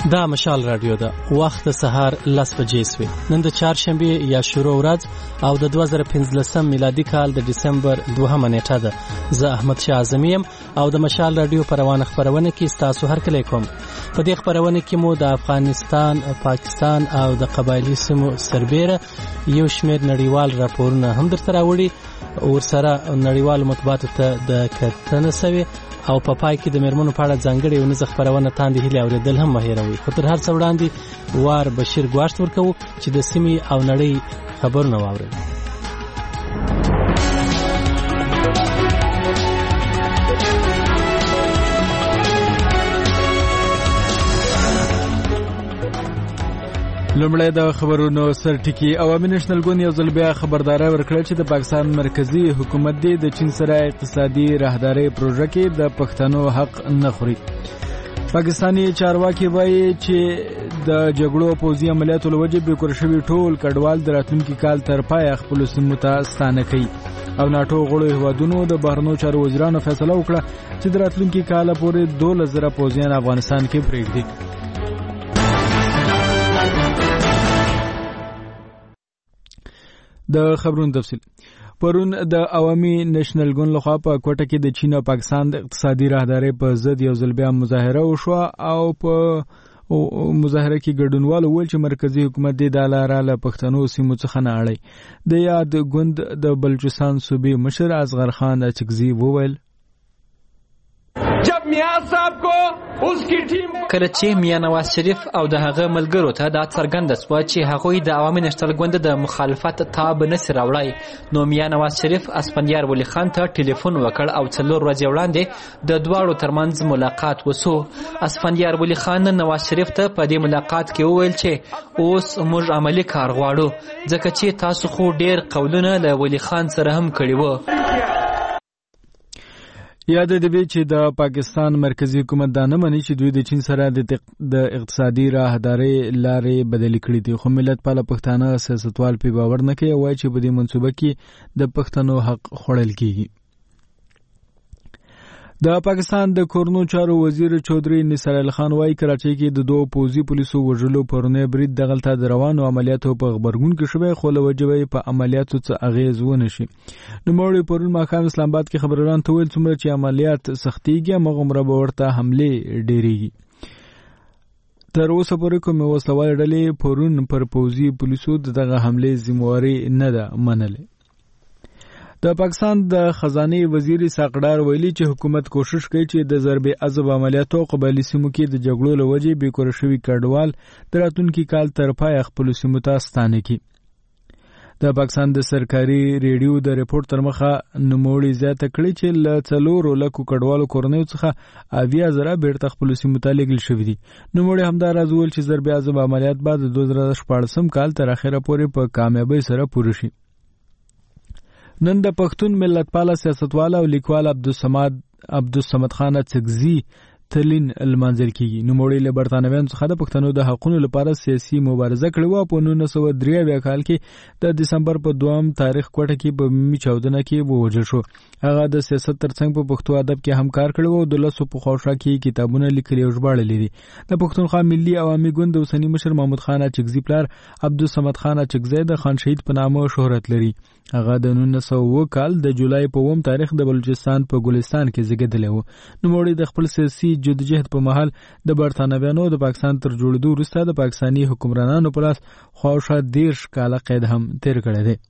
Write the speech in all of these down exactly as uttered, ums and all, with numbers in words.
دا مشال رادیو ده. وخت سهار لس بجې سوي. نن د چهارشنبه یا شروع ورځ او د دوه زره پنځلسم میلادي کال د دسمبر دوهمه نیټه ده. زه احمد شاه اعظمي یم او د مشال رادیو په روانه خپرونه کې ستاسو هرکلی کوم. په دې خپرونه کې مو د افغانستان، پاکستان او د قبایلي سیمو سربیره یو شمېر نړیوال راپورونه هم درته راوړي، ورسره نړیوالو مطبوعاتو ته د کتنې سوي او په پای کې د میرمنو په اړه ځانګړې یو نظر خپرونه تاندې هیلې اورېدل هم مه هېروئ. خو تر هر څه وړاندې وار بشیر ګواښت ورکوو چې د سیمې او نړۍ خبرونه واورئ. لومړی د خبرونو سرټکی. عوامي نېشنل ګوند یو ځل بیا خبرداري ورکړه چې د پاکستان مرکزی حکومت دی د چین سره اقتصادي راهداري پروژه کې د پښتنو حق نه خوري. پاکستاني چارواکي وایي چې د جګړو پوځي عملیاتو له وجې بېکور شوي ټول کډوال د راتلونکي کال تر پایه خپلو سیمو ته ستانه کوي. او ناټو غړو هیوادونو د بهرنیو چارو وزیرانو فیصله وکړه چې د راتلونکي کال پورې دولس زره پوځیان افغانستان کې پرېږدي. د خبرونو تفصیل. پرون د عوامي نېشنل ګوند لخوا په کوټه کې د چین او پاکستان د اقتصادي راهداري په ضد یو ځل بیا مظاهره وشوه او په مظاهره کې ګډونوالو وویل چې مرکزی حکومت دې دا لاره له پښتنو سیمو څخه نه اړوي. د یاد ګوند د بلوچستان صوبې مشر اصغر خان اچکزي وویل جب میاں صاحب کو اس کی ټیم کله چې میاں نواز شریف او د هغه ملګرو ته دا څرګنده شوه چې هغوی د عوامي نېشنل ګوند د مخالفت تاب نسي راوړی، نو میاں نواز شریف اسفندیار ولی خان ته ټلیفون وکړ او څلور ورځې وړاندې د دواړو ترمنځ ملاقات وسو. اسفندیار ولی خان نواز شریف ته په دې ملاقات کې وویل چې اوس موږ عملی کار غواړو ځکه چې تاسو خو ډیر قولونه له ولی خان سره هم کړي وو. یاد دی چې د پاکستان مرکزی حکومت دا نه مني چې دوی د چین سره د اقتصادي راهداري لارې بدلې کړې دي، خو ملت پاله پښتانه سیاستوال په باور نه کوي او وایي چې په دې منصوبه کې د پښتنو حق خوړل کیږي. د پاکستان د کورنو چارو وزیر چودري نثار ال خان وايي کراچۍ کې د دوه پوځي پولیسو وژلو پرونه برید دغلته د روانو عملیاتو په خبرګون کې شوی، خو له وجوي په عملیاتو څه اغیز ونه شي. نو موږ پرون ماښام اسلام آباد کې خبرونه ته ویل څومره چې عملیات سختيږي مغمره به ورته حمله ډیریږي. تر اوسه پورې کومه وسلوال ډلې پرون پر پوځي پولیسو دغه حمله ذمہواری نه ده منلې. د پاکستان د خزانه وزیر ساقدار ویلي چې حکومت کوشش کوي چې د ضرب عذاب عملیاتو قبایلی سیمو کې د جګړو له وجې بېکور شوي کډوال د راتلونکي کال تر پایه خپلو سیمو ته ستانه کړي. د پاکستان د سرکاري ریډیو د ریپورت تر مخه نوموړي زیاته کړې چې له څلورو لکو کډوالو کورنیو څخه اویا زره بیرته خپلو سیمو ته لېږل شوي دي. نوموړي همداراز وویل چې ضرب عذاب عملیات به د دوه زره شپاړسم کال تر اخره پورې په کامیابۍ سره پوره شي. نن د پښتون ملتپاله سیاستوال او لیکوال عبدالصمد عبدالصمد خان اڅکزي تلین المنزل کیږي. نوموړي له برتانویانو څخه د پښتنو د حقونو لپاره سیاسي مبارزه کړې وه. په نولس سوه درې اویا کال کې د دسمبر په دوم تاریخ کوټه کې په ملي چاودنه کې ووژل شو. هغه د سیاست ترڅنګ په پښتو ادب کې هم کار کړی و او د لسو په خواوشا کې کتابونه لیکلي او ژباړلي دي. د پښتونخوا ملي عوامي ګوند د اوسني مشر محمود خان اڅکزي پلار عبدالصمد خان اڅکزي د خان شهید په نامه شهرت لري. هغه د نولس سوه اووه کال د جولای په اووم تاریخ د بلوچستان په ګلستان کې زیږیدلی و. نوموړي د خپل سیاسي جدوجهد په مهال د برتانویانو د پاکستان تر جوړېدو وروسته د پاکستاني حکمرانانو په لاس خواوشا دېرش کاله قید هم تیر کړی دی.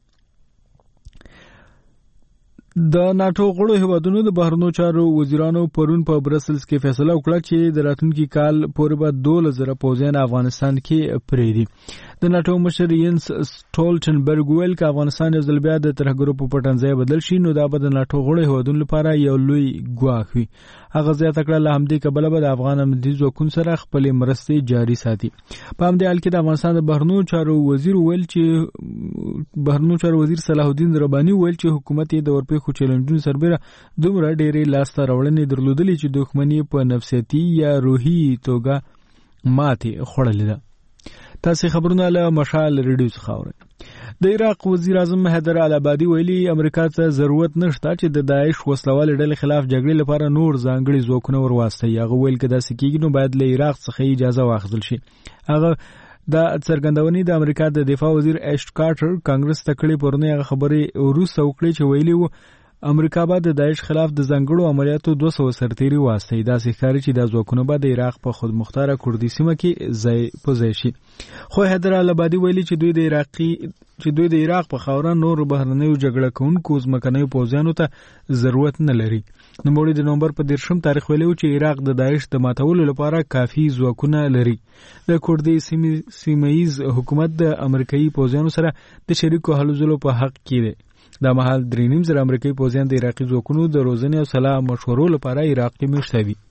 د ناټو غړو هیوادونو د بهرنیو چارو وزیرانو پرون په برسلز کې فیصله وکړه چې د راتلونکي کال پورې به دولس زره پوځیان افغانستان کې پرېږدي. د ناټو مشر ینس سټولټنبرګ ویل چې افغانستان یو ځل بیا د ترهګرو په پټنځای بدل شي نو دا به د ناټو غړو هیوادونو لپاره یو لوی ګواښ وي. هغه زیاته کړه له همدې کبله به د افغان امنیتي ځواکونو سره خپلې مرستې جاري ساتي. په همدې حال کې د افغانستان د بهرنیو چارو وزیر ویل چې بهرنیو چارو وزیر صلاح الدین رباني ویل چې حکومت یې د ورپېښو چیلنجونو سربیره دومره ډېرې لاسته راوړنې درلودلې چې دښمني په نفسیاتي یا روحي توګه ماتې خوړلې ده. تاسې خبرونه له مشال ریډیو څخه اورئ. د عراق وزیر اعظم حیدر العبادي ویلي امریکا ته ضرورت نشته چې د داعش وسلوال ډلې خلاف جګړې لپاره نور ځانګړي ځواکونه ورواستي. هغه ویل چې داسې کېږي نو باید له عراق څخه اجازه واخیستل شي. هغه دا څرګندونې د امریکا د دفاع وزیر ایشت کارټر کانګرس ته کړې پرونی هغه خبرې وروسته وکړې چې ویلي وو امریکا به د داعش خلاف د ځانګړو عملیاتو دوه سوه سرتیري واستي. داسې ښکاري چې دا ځواکونه به د عراق په خودمختاره کردي سیمه کې ځای په ځای شي. خو حیدر العبادي ویلي چې دوی د عراقي چې دوی د عراق په خاوره نور بهرنیو جګړه کوونکو ځمکنیو پوځیانو ته ضرورت نه لري. نوموړي د نومبر په دیرشم تاریخ ویلي چې عراق د داعش د ماتولو لپاره کافي ځواکونه لري. د کردي سیمه ییز حکومت د امریکایي پوځیانو سره د شریکو هلو ځلو په حق کې دی. دا مهال درې نیم زره امریکایي پوځیان د عراقي ځواکونو د روزنې او سلا مشورو لپاره عراق کې مېشته دي.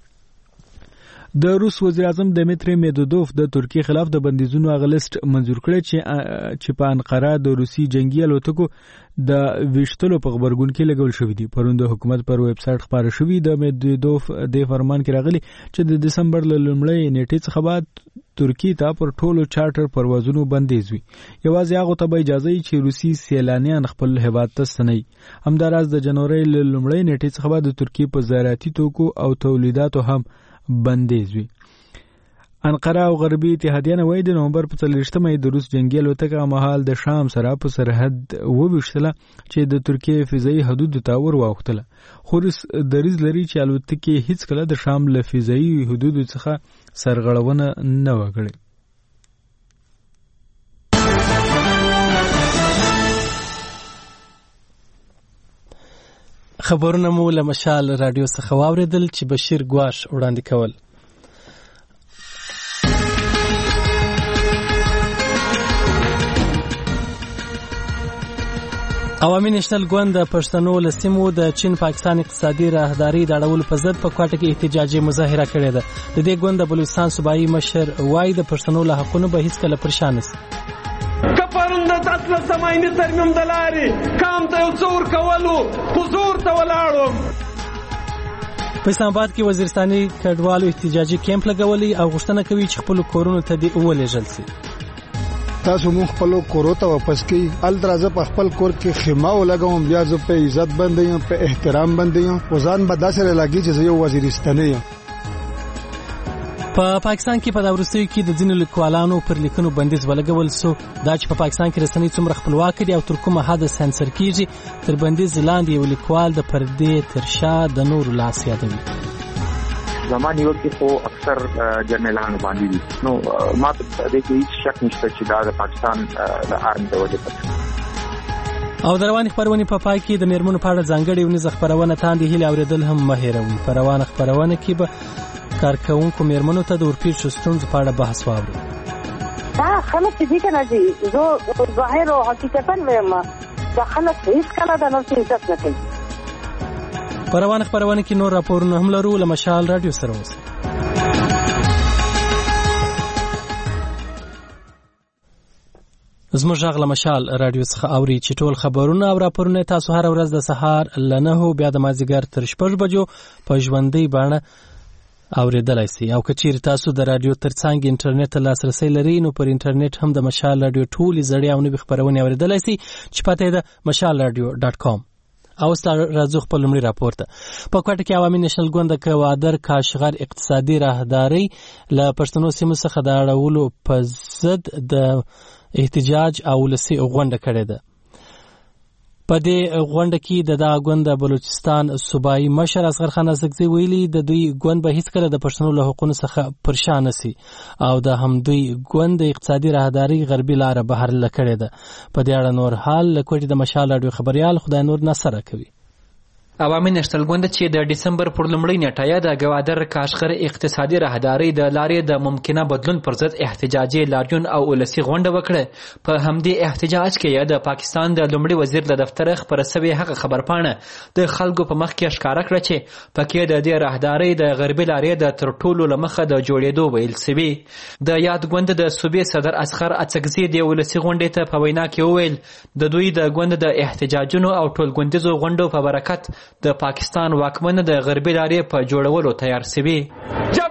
د روس وزیر اعظم دمیتری میدودوف د ترکیې خلاف د بندیزونو هغه لیست منظور کړی چې چې په انقره د روسي جنگي الوتکو د ویشتلو په خبرګون کې لګول شوی دی. پرون د حکومت پر ویب سټ خبره شوې د میدودوف د فرمان کې راغلی چې د دسمبر له لومړۍ نیټې څخه بعد ترکیې ته پر ټولو چارټر پروازونو بندیز وي. یوازې هغه ته به اجازه وي چې روسي سیلانیان خپل هیواد ته ستنوي. همداراز د جنوري له لومړۍ نیټې څخه بعد د ترکیې په زراعتي توکو او تولیداتو هم بندیز وي. انقره او غربي اتحادیه وایي د نومبر په څلوېښتمه د روس جنگي الوتکه مهال د شام سره په سرحد وویشتله چې د ترکیې فضایي حدودو ته ور واوښتله. خو روس دریځ لري چې الوتکې هیڅکله د شام له فضایي حدودو څخه سرغړونه نه وکړي. خبرونه مو له مشال رادیو څخه واوریدل چې بشیر ګواش وړاندې کول. عوامي نېشنل ګوند د پښتنو له سیمو د چین پاکستان اقتصادي راهداري د اړولو په ضد په کوټه کې احتجاجي مظاهره کړې ده. د دې ګوند د بلوچستان صوبایي مشر وایي د پښتنو له حقونو به هیڅکله پریشان نشي. کپرون د اصل سمایني ترمیم د لارې کام ته یو څور کولو حضور ته ولاړم. په اسلام آباد کې وزیرستاني کډوالو احتجاجي کیمپ لګولي او غوښتنه کوي چې خپل کورونو ته دې ولېږل شي. تاسو مون خپل کورو ته واپس کی ال درازه په خپل کور کې خیمه ولګوم بیا زه په عزت باندې یم په احترام باندې یم وزان به داسره لګي چې یو وزیرستاني یم. په پاکستان کې په داورستیو کې د ځینو لیکوالانو پر لیکنو بندیز ولګول سو. دا چې په پاکستان کې رسنۍ څومره خپلواک دي او تر کومه حد سانسر کیږي تر بندیز لاندې یو لیکوال د پردې تر شا د نورو لاس یادوي. زماني وخت خو اکثر جرنالانو باندې دي نو ما ته د دې هیڅ شک نشته چې دا د پاکستان د آرمي د وجې پته. او د روانې خپرونې په پای کې د میرمنو په اړه ځانګړې ونیزه خپرونه تاندې هیلې اورېدل هم مه هېروئ. په روانه خپرونه کې به کارکوونکو میرمنو ته د ورپېښو ستونزو په اړه بحث واورو. دا خلک چې دي که نه دي زه ظاهر او حقیقتا وایم دا خلک هېڅکله د نفس عزت نه کوي. په روانه خپرونه کې نور راپورونه هم لرو. له مشال رادیو سره اوسئ. زموږ غږ له مشال رادیو څخه اوري چې ټول خبرونه او راپورونه تاسو هر ورځ د سهار له نهو بیا د مازدیګر تر شپږ بجو په ژوندۍ بڼه اوریدلای شئ. او که چیرې تاسو د رادیو ترڅنګ انټرنیټ ته لاسرسی لرئ نو پر انټرنیټ هم د مشال رادیو ټولې زړې او نوې خپرونې اوریدلای شئ چې پته یې ده مشال رادیو ډاټ کام. او ستاسو راځو خپل لمړي راپور ته. په کوټه کې عوامي نېشنل ګوند د کوادر کاشغر اقتصادي راهداري له پښتنو سیمو څخه د اړولو په ضد د احتجاج او ولسي غونډه کړې ده. په دې غونډه کې د دغه ګوند د بلوچستان صوبایي مشر اصغر خان ازغزي ویلي د دوی ګوند به هیڅکله د پښتنو له حقوقو څخه پرشان نشي او د همدوی ګوند د اقتصادي راهداري غربي لاره بهر لکړې ده. په دې اړه نور حال له کوټې د مشال رادیو خبريال خدای نور نصر کوي. عوامي نېشنل ګوند چې د ډسمبر پر لومړۍ نیټه د ګوادر کاشغر اقتصادي راهداري د لارې د ممکنه بدلون پر ضد احتجاجي لاریون او ولسي غونډه وکړه. په همدې احتجاج کې د پاکستان د لومړي وزیر له دفتر خبره شوې هغه خبرپاڼه د خلکو په مخ کې ښکاره کړه چې پکې د دې راهداري د غربي لارې د تر ټولو له مخه د جوړېدو ویل شوي. د یاد ګوند د صوبې صدر اصغر اڅکزي د ولسي غونډې ته په وینا کې وویل د دوی د ګوند د احتجاجونو او ټولګوندیزو غونډو په برکت د پاکستان واکمنه د غربي لارې په جوړولو تیار شوي. जब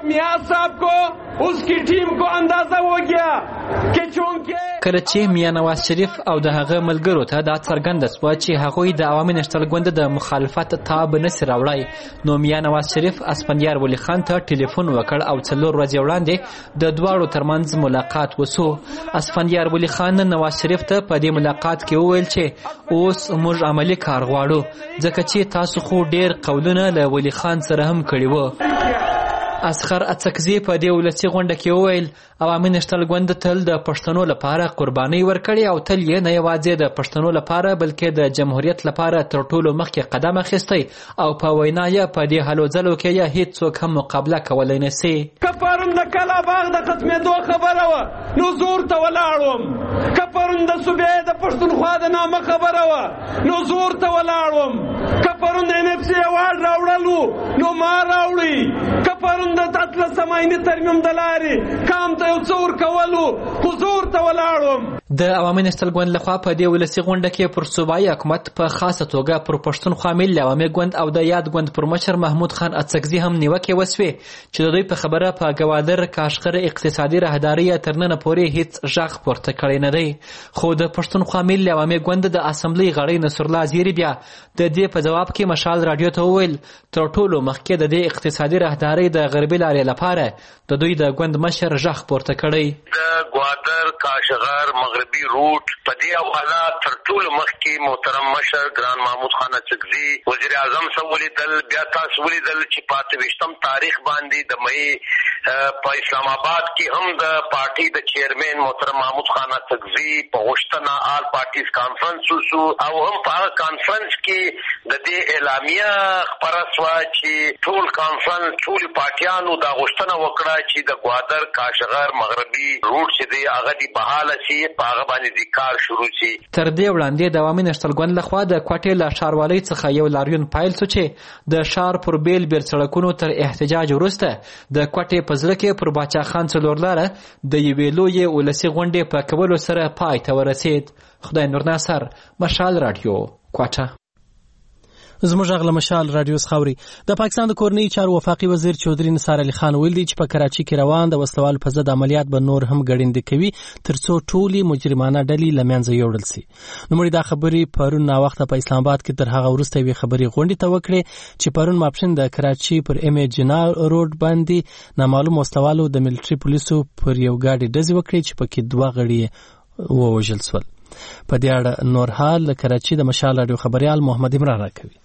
मियां साहब को उसकी टीम को अंदाजा हो गया कि चूंकि کله چې میاں نواز شریف او د هغه ملګرو ته دا څرګنده شوه چې هغوی د عوامي نشتل ګوند د مخالفت تاب نسي راوړی نو میاں نواز شریف اسفندیار ولی خان ته ټلیفون وکړ او څلور ورځې وړاندې د دواړو ترمنځ ملاقات وسو. اسفندیار ولی خان نواز شریف ته په دې ملاقات کې وویل چې اوس موږ عملی کار غواړو ځکه چې تاسو خو ډیر قولونه له ولی خان سره هم کړي وو. اسخر اڅکزي په دې ولسی غونډه کې وویل عوامي نشتل ګوند تل د پښتنو لپاره قرباني ورکړي او تل یې نه یوازې د پښتنو لپاره بلکې د جمهوریت لپاره تر ټولو مخکې قدم اخیستی او په وینا یې په دې هلو ځلو کې یې هیڅوک هم مقابله کولی نه سي. که پرون د کلا باغ د ختمېدو خبره وه نو زور ته ولاړ که پرون د صوبې د پښتونخوا د نامه خبره وه نو زور ته ولاړ که پرون د ان اف سي اوارډ راوړلو نو ما راوړي که پرون د اطلس سمایني ترمیم د لارې کام ته یو څه ورکولو خو زور ته ولاړم. د عوامي نشتل ګوند لخوا په دې ولسي غونډه کې پر صوبایي حکومت په خاصه توګه پر پښتونخوا ملي عوامي ګوند او د یاد ګوند پر مشر محمود خان اڅکزي هم نیوکې وسوې چې د دوی په خبره په ګوادر کاشغر اقتصادي راهداري تر ننه پورې هیڅ غږ پورته کړی نه دی. خو د پښتونخوا ملي عوامي ګوند د اسمبلۍ غړی نصرالله زیري بیا د دې په جواب کې مشال راډیو ته وویل تر ټولو مخکې د دې اقتصادي راهداري د غربي لارې لپاره د دوی د ګوند مشر غږ پورته کړی. د ګوادر کاشغر مغربي روټ په دې حواله تر ټولو مخکې محترم مشر ګران محمود خان اڅکزي وزیر اعظم سره ولیدل بیا تاسو ولیدل چې په اته ویشتم تاریخ باندې د مې په اسلام آباد کې هم د پارټي د چیرمن محترم محمود خان اڅکزي په غوښتنه آل پارټیز کانفرنس وسو او هم په هغه کانفرنس کې د دې اعلامیه خبره شوه چې ټول کانفرنس ټول پارټیانو دا غوښتنه وکړه چې د ګوادر کاشغر مغربي روټ چې دی هغه دی بحاله شي په هغه باندې د کار شروع شي. تر دې وړاندې د عوامي نشتل ګوند لخوا د کوټې له ښاروالۍ څخه یو لاریون پایل شو چې د ښار پر بیل بیل سړکونو تر احتجاج وروسته د کوټې په زړه کې پر باچا خان څلور لاره د یوې لویې ولسي غونډې په کولو سره پای ته ورسید. خدای نور ناصر، مشال راډیو، کوټه. زموږ غږ له مشال راډیو څخه اوري. د پاکستان د کورنۍ چارو وفاقي وزیر چودري نثار علي خان ویلي چې په کراچي کې روان د وسلوال په ضد عملیات به نور هم ګړندې کوي ترڅو ټولي مجرمانه ډلې له منځه یوړل سي. نو موږ دا خبرې پرون ناوخته په اسلام آباد کې تر هغه وروسته وی خبرې غونډې ته وکړې چې پرون ماپښین د کراچي پر ام ای جنا روډ باندې نامعلوم وسلوالو د ملټري پولیسو پر یو ګاډي ډزې وکړې چې پکې دوه غړي ووژل شول. په دې اړه نور حال د کراچي د مشال راډیو خبريال محمد عمران راکوي.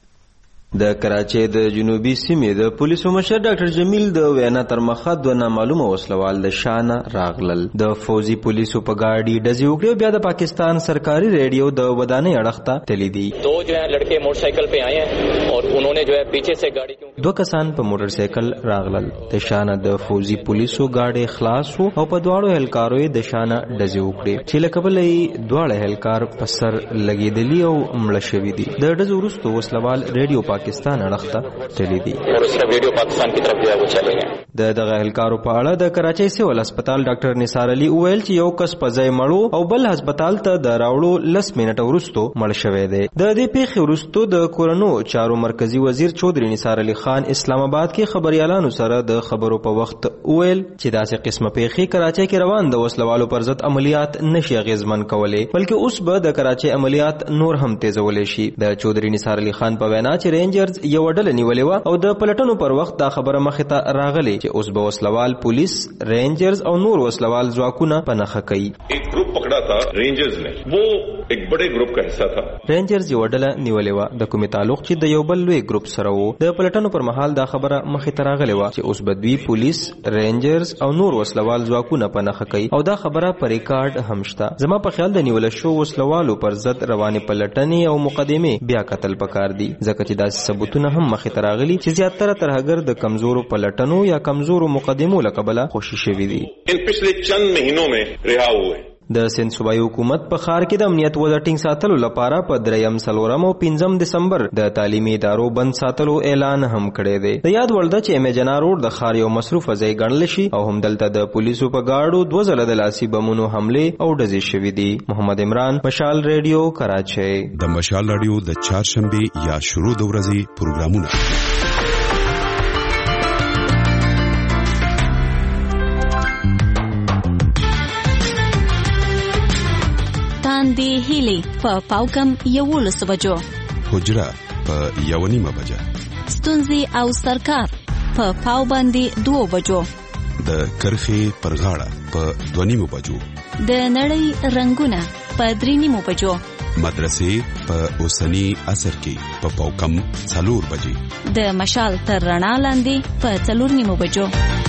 د کراچۍ د جنوبي سیمې د پولیسو مشر ډاکټر جمیل د وینا تر مخه دوه نامعلومه وسلوال د شانه راغلل. د فوزي پولیسو په ګاډي ډزې وکړې بیا د پاکستان سرکاري ریډیو د ودانۍ اړخ ته تللی دي. دو جو ہے لڑکے موٹر سائیکل پہ آئے ہیں اور انہوں نے جو ہے پیچھے سے گاڑی دوه کسان په موټر سایکل راغلل. د شانه د فوزي پولیسو ګاډي خلاص وو او په دواړو هلکارو د شانه ډزې وکړې چې له کبله یې دواړه هلکار په سر لګېدلي او مړه شوي دي. د ډزو وروسته وسلوال ریډیو پاکستان اړخته تللی دي. ریډیو پاکستان کی طرف جو چلے گئے. د دغه هلکارو په اړه د کراچۍ سیول هسپتال ډاکټر نثار علي وویل چې یو کس په ځای مړو او بل هسپتال ته د راوړو لس منټه وروسته مړ شوی دی. د دې پیښې وروسته د کورونو چارو مرکزی وزیر چودري نثار علي خان اسلام آباد کې خبريالانو سره د خبرو په وخت وویل چې داسې قسمه پیښې کراچۍ کې روان د وسلوالو پر ضد عملیات نشي اغیزمن کولای بلکې اوس به د کراچۍ عملیات نور هم تیزولی شي. د چودري نثار علي خان په وینا چې رینجرز یو ډله نیولې وه او د پلټنو پر وخت دا خبره مخې ته راغلې چې اوس به وسلوال پولیس رینجرز او نور وسلوال ځواکونه په نښه کوي. ایک گروپ پکڑا تھا رینجرز نے، وہ ایک بڑے گروپ کا حصہ تھا. رینجرز یو ډله نیولې وه د کومې تعلق چې د یو بل لوی ګروپ سره و. د پلټنو پر مهال دا خبره مخې ته راغلې وه چې اوس به دوی پولیس رینجرز او نور وسلوال ځواکونه په نښه کوي او دا خبره په ریکارډ هم شته. زما په خیال د نیول شو وسلوالو پر ضد روانې پلټنې او مقدمې بیا کتل پکار دي ځکه چې داسې ثبوتونه هم مخې ته راغلي چې زیاتره ترهګر د کمزورو پلټنو یا کمزورو مقدمو له کبله خوشي شوي دي. ان پچھلے چند مہینوں میں رہا ہوئے. د سند صوبایي حکومت په ښار کې د امنیت وضع ټینګ ساتلو لپاره په دریم څلورم او پنځم دسمبر د تعلیمي ادارو بند ساتلو اعلان هم کړی دی. د یاد وړ ده چې امیجنا روډ د ښار یو مصروفه ځای ګڼل شي او همدلته د پولیسو په ګاډو دوه ځله د لاسي بمونو حملې او ډزې شوي دي. محمد عمران، مشال ریډیو، کراچۍ. د مشال راډیو د چهارشنبې یا شروع د ورځې پروګرامونه تاندې هیلې په پاوکم یولس بجو، حجره په یو نیمه بجه، ستونزې او سرکار په پاو باندې دوه بجو، د کرخې پر غاړه په دوه نیمو بجو، د نړۍ رنگونه په درې نیمو بجو، مدرسې په اوسنی عصر کې په پاوکم څلور بجې، د مشال تر رڼا لاندې په څلور نیمو بجو.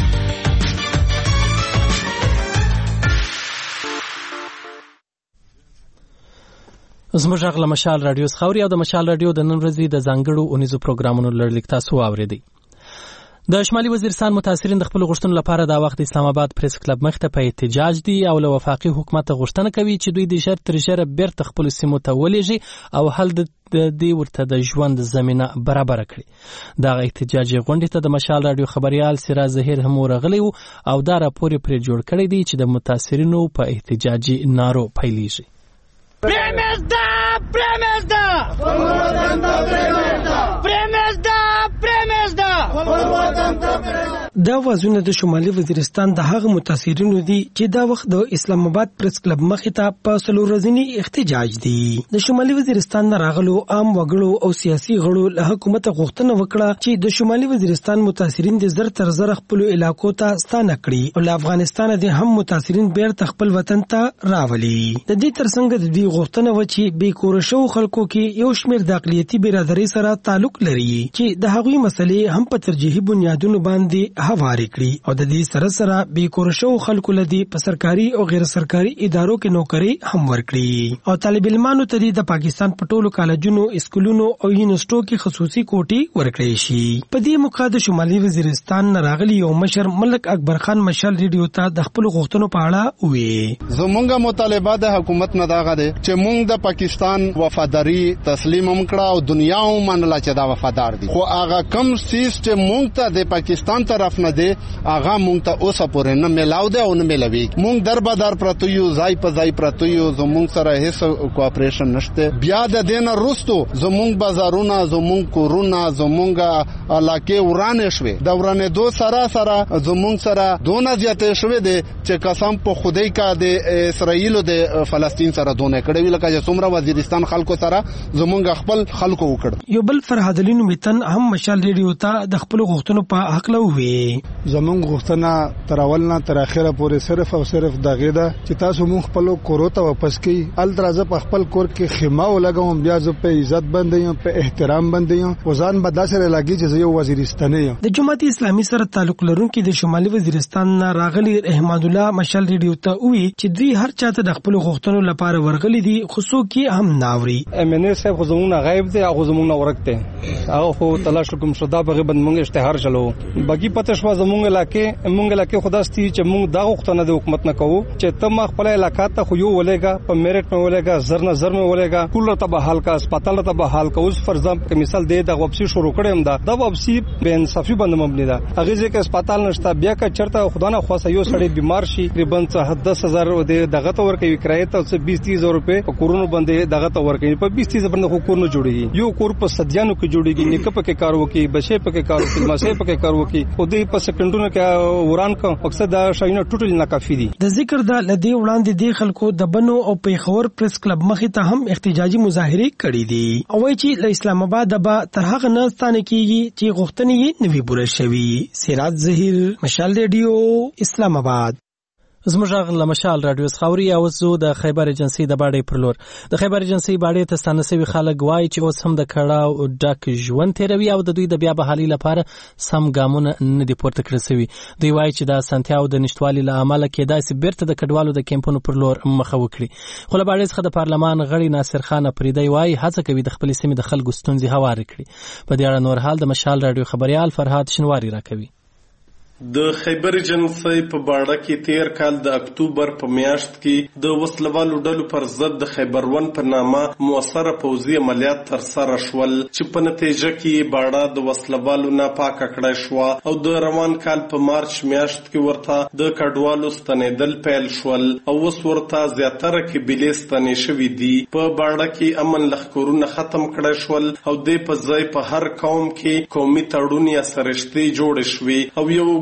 زموږ غږ له مشال رادیو څخه اوري او د مشال رادیو د نن ورځې د ځانګړو اونیزو پروګرامونو لړلیک تاسو واورېدئ. د شمالي وزیرستان متاثرین د خپل غوښتنو لپاره د وخت اسلام آباد پریس کلب مخته په احتجاج دي او له وفاقي حکومت غوښتنه کوي چې دوی د ژر تر ژره بیرته خپل سیمو ته ولېږي او حل د دې ورته د ژوند زمینه برابر کړي. دا احتجاجي غونډې ته د مشال رادیو خبريال سراج ظهیر هم ورغلی او دا راپور پرې جوړ کړی دی چې د متاثرینو په احتجاجي نارو پیلېږي. Premezda, premezda, premezda, premezda. دا وازونه د شمالي وزیرستان د هغه متاثرینو دي چې دا وخت د اسلام آباد پریس کلب مخې ته په څلور ورځني احتجاج دي. د شمالي وزیرستان نه راغلو عام وګړو او سیاسي غړو له حکومت غوښتنه وکړه چې د شمالي وزیرستان متاثرین د زر تر زر خپل علاقو ته ستانه کړي او له افغانستان د هم متاثرین بیرته خپل وطن ته راولي. د دې ترڅنګ د دې غوښتنه و چې بې کور شو خلکو کې یو شمېر د اقلیتي برادرۍ سره تعلق لري چې د هغوی مسلې هم په ترجیحي بنیادونو باندې هواري کړي او د دې سره سره بې کور شو خلکو لدی په سرکاري او غیر سرکاري ادارو کې نوکری هم ورکړي او طالب علمانو ته د پاکستان په ټولو کالجونو، اسکولونو او یونیورسيټو کې خصوصي کوټې ورکړي شي. په دې موقع د شمالي وزیرستان راغلي یو مشر ملک اکبر خان مشال ریډیو ته د خپل غوښتنو په اړه وویل. زمونږه مطالبه د حکومت نه داغه ده چې مونږ د پاکستان وفاداری تسلیم هم کړه او دنیا هم منله چې دا وفادار دي، خو هغه کم سیس چې مونږ ته د پاکستان طرف نه دی هغه مونږ ته اوسه پورې نه ملاو دی او نه ملوي. مونږ در به در پرتو یو ځای په ځای پرتو یو، زمونږ سره هیڅ کوآپریشن نشته. بیا د دې نه وروستو زمونږ بازارونه، زمونږ کورونه، زمونږ علاقې ورانې شوې. د ورانېدو سره سره زمونږ سره دونه زیاتې شوې دي چې قسم په خدای کا د اسرائیل او د فلسطین سره دونه کړي لکه چې څومره وزیرستان خلکو سره زمونږ خپل خلکو وکړ. یو بل فرهاد علي نومیتن هم مشال ریډیو ته د خپل غوښتنو په حق لوي. زمونږ غوښتنه تر اول نه تر اخره پورې صرف او صرف دغه ده چې تاسو مونږ خپل کورو ته واپس کړئ. ال درازه په خپل کور کې خیمه ولګوم، بیا زه په عزت باندې یم، په احترام باندې یم، وزن به داسې لګي چې یو وزیرستاني یم. د جماعت اسلامي سره تعلق لرونکي د شمالي وزیرستان نه راغلي رحمان الله مشال ریډیو ته وی چې دوی هر چاته د خپل غوښتنو لپاره ورغلي دي، خصوص کې هم ناوري. امنه صاحب خو زمونږ غایب دي، هغه زمونږ ورکته هغه خو تلاش کوم شدا بغي بند مونږ اشتهار چلو باقي پته شو زمونږ علاقې مونږ علاقې خداستي چې مونږ دا غوښتنه د حکومت نه کوو چې تم خپل علاقې ته خو یو ولېګا په میرټ مې ولېګا زر نه زر مې ولېګا کول ته به حال کا هسپتال ته به حال کا. اوس فرضاً په مثال دی د واپسی شروع کړم دا د واپسی بے انصافي باندې مبني ده. هغه ځکه هسپتال نشته، بیا که چرته خدا نه خواسته یو سړی بیمار شي تقریبا دس هزار دغه ته ورکوي کرایه ته بیس تیس هزار روپے په کورونو باندې دغه ته ورکوي. په بیس تیس باندې خو کور نه جوړيږي، یو کور په صدیانو کې جوړيږي، نیکه پکې کار وکي، بچي پکې کار وکي، ماسه پکې کار وکي، خو دې په سکندونو کې وران کو مقصد دا شاینه ټوټل نه کافي دي. د ذکر د لدی وړاندې د خلکو د بنو او پیښور پریس کلب مخې ته هم احتجاجي مظاهره کړې دي او وایي چې له اسلام آباد به تر هغه نه ستانه کیږي چې غوښتنې یې نوي پوره شوي. سراج ظهیر، مشال ریډیو، اسلام آباد. زموږ غږ له مشال رادیو څخه اوري او زه د خیبر ایجنسی د باډې پر لور د خیبر ایجنسی باډې ته ستانه شوي خلک وایي چې اوس هم د کړهو ډک ژوند تیروي او د دوی د بیا بحالي لپاره سم ګامونه نه دي پورته کړل شوي. دوی وایي چې د اسانتیاو د نشټوالي له امله کېدای شي بیرته د کډوالو د کیمپونو پر لور مخه وکړي. خو له باډې څخه د پارلمان غړي ناصر خان اپریدی وایي هڅه کوي د خپلې سیمې د خلکو ستونزې هوارې کړي. په دې اړه نور حال د مشال رادیو خبريال فرهاد شنواری راکوي. د خیبر ایجنسی په باړه کې تیر کال د اکتوبر په میاشت کې د وسلوالو ډلو پر ضد د خیبر ون په نامه موثره پوځي عملیات تر سره شول چې په نتیجه کې باړه د وسلوالو نه پاکه کړای شو او د روان کال په مارچ میاشت کې ورته د کډوالو ستنېدل پیل شول او اوس ورته زیاتره قبیلې ستنې شوې دي. په باړه کې امن لښکرونه ختم کړای شول او د په ځای په هر قوم کې قومي تړون یا سرشتې جوړ شوې او یو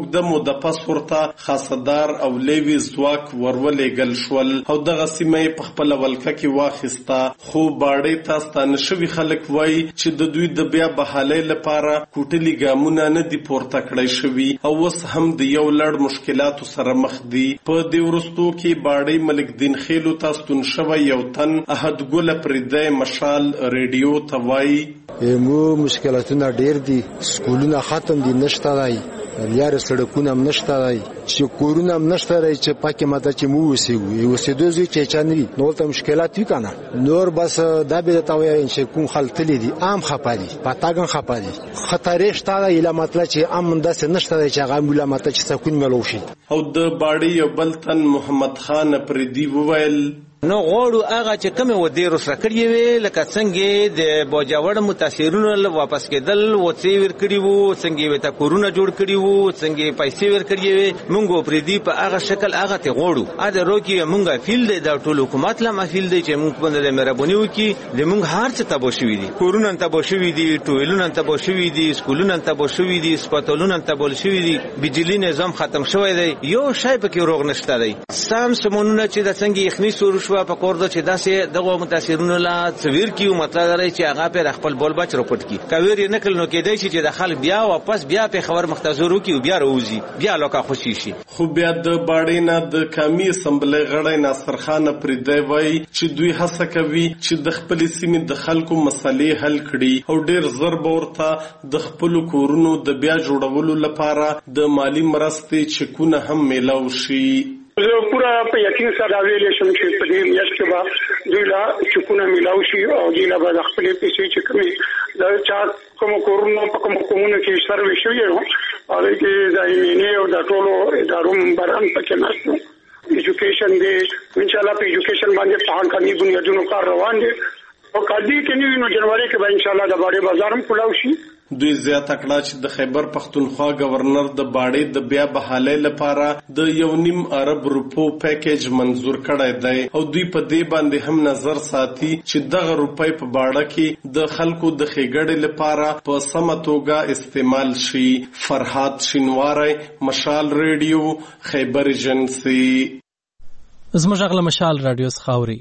اوږده موده پس ورته خاصدار او لیوي ځواک ورولېږل شول او دغه سیمه په خپل ولکه کې واخیسته. خو باړې ته ستانه شوي خلک وایي چې د دوی د بیا بحالۍ لپاره کوټلي ګامونه نه دي پورته کړی شوي او اوس هم د یو لړ مشکلاتو سره مخ دي. په دې وروستو کې باړې ملک دین خیلو ته ستون شوی یو تن احد ګل پردی مشال ریډیو ته وایي مو مشکلاتونه ډیر دي، سکولونه ختم دي، نشته دی لار سړکونه هم نشته دی، چې کورونه هم نشته دی چې پاکه ماته چې مو اوسېږو اوسېدو ځای چې چا نه وي نو ورته مشکلات وي که نه. نور بس دا به درته ووایم چې کوم خلک تللي دي عام خفه دي، پتاګ هم خفه دي، خطرې شته دی ایله مطلب چې امن داسې نشته دی چې هغه مولا ماته چې سکون میلو شي. او د باړې یو بل تن محمد خان پردي وویل نو غواړو هغه چې کومه ودې رسره کړی وي لکه څنګه د باجوړ متاثرونو واپس کېدل وڅې ور کړی وو، څنګه وته کورونه جوړ کړی وو، څنګه پیسې ور کړی وي، مونږ پرې دی په هغه شکل هغه ته غواړو. ا د روکي مونږه فیل د ټولو حکومت لا مفیل دی چې مونږ باندې مهرباني وکړي د مونږ هر څه تبو شوی دي، کورونه تبو شوی دي، ټویلونه تبو شوی دي، سکولونه تبو شوی دي، سپټالونه تبو شوی دي، بجلی نظام ختم شوی دی، یو شای پکې روغ نشته دی. سم سمونونه چې د څنګه یخني سور شو په کور د چې داسې دغه متاثرونو لا تصویر کیو مطلب لري چې هغه په خپل بول بچ رپورټ کی کویر نه کول نو کېدای شي چې د خلک بیا واپس بیا په خبر مختزورو کی بیا روزي بیا لوکا خوشي شي. خو بیا د باړې نه د کمی اسمبلی غړی ناصر خان پردی وای چې دوی هڅه کوي چې د خپل سیمې د خلکو مسلې حل کړي او ډیر زر ورته د خپل کورونو د بیا جوړولو لپاره د مالی مرستې چکونه هم میلاو شي. زه پورا په یقین سره ویلې شم چې په دې میاشت کې به دوی لا چکونه میلاو شي او دوی لا به خپلې پیسې چې کومې د چا کوم کورونو په کوم کومونو کې سروي شوی نو هغه کې ځایمینه او د ټولو ادارو بران پکې نشته. ایجوکیشن دې ان شاء الله په ایجوکیشن باندې په قانوني بنیادونو کار روان دي او کله کې نو نو جنوري کې به ان شاء الله د باړې بازار هم کلاو شي. دوی زیاته کړه چې د خیبر پختونخوا گورنر د باړې د بیا بحالۍ لپاره د یو نیم ارب روپو پیکیج منزور کړی دی او دوی په دې باندې هم نظر ساتي چې دغه روپۍ په باړه کې د خلکو د ښېګړې لپاره په سمه توګه استعمال شي. فرهاد شینواری، مشال ریډیو، خیبر ایجنسي. زموږ غله مشال رادیو څخه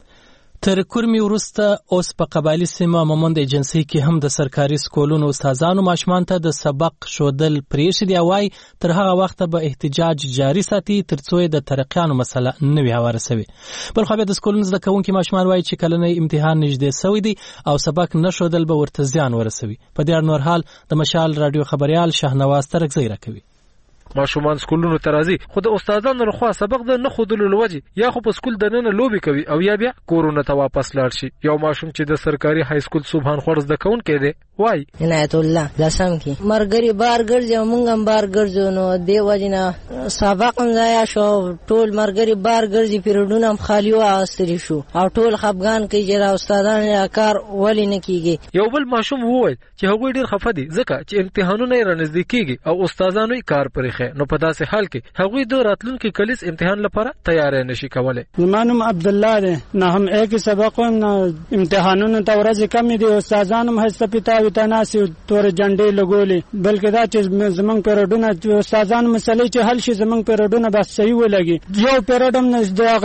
تر کورمي وروسته اوس په قبایلي سیمه مومند ایجنسي کې هم د سرکاري سکولونو استادانو ماشومان ته د سبق شودل پریښي دی وای تر هغه وخته به احتجاج جاري ساتي ترڅو د ترقیانو مسله نه وي هواره سوي. بل خو بیا د سکولونو زده کوونکي ماشومان وای چې کلنۍ امتحان نږدې سوی دی او سبق نه شودل به ورته زیان ورسوي. په دې اړه نور حال د مشال رادیو خبريال شهنواز ترکزی راکوي. ماشومان سکولونو ته راځي خو د استادانو لخوا سبق د نه خودلو لوجي یا خو په سکول د نن لوبي کوي او یا بیا کورونه ته واپس لاړ شي. یو ماشوم چې د سرکاري های سکول سبحان خورز د کون کې دی وای عنایت الله لسم کې مرګري بار ګرځو مونږ هم بار ګرځو نو دی وجنه سبق هم ځای شو ټول مرګري بار ګرځي پیریډونه هم خالی و استری شو او ټول خفغان کې جرا استادان کار ولی نه کیږي. یو بل ماشوم وای چې هغه ډیر خفه دي ځکه چې امتحانونه یې رانږدې کیږي او استادانو یې کار پرې نو په داسې حال کې هغوی د راتلونکي کلیس امتحان لپاره تیاری نشي کولای. زمانم عبد الله ده نه هم یک سبق نه امتحانونو ته ورځ کم دي استادانو هم هڅه پیتا وي تناسي تور جنډې لګولې بلکې دا چې زمنګ پیریډونه استادانو مسلې چې حل شي زمنګ پیریډونه بس صحیح ولګي. یو پیریډم نه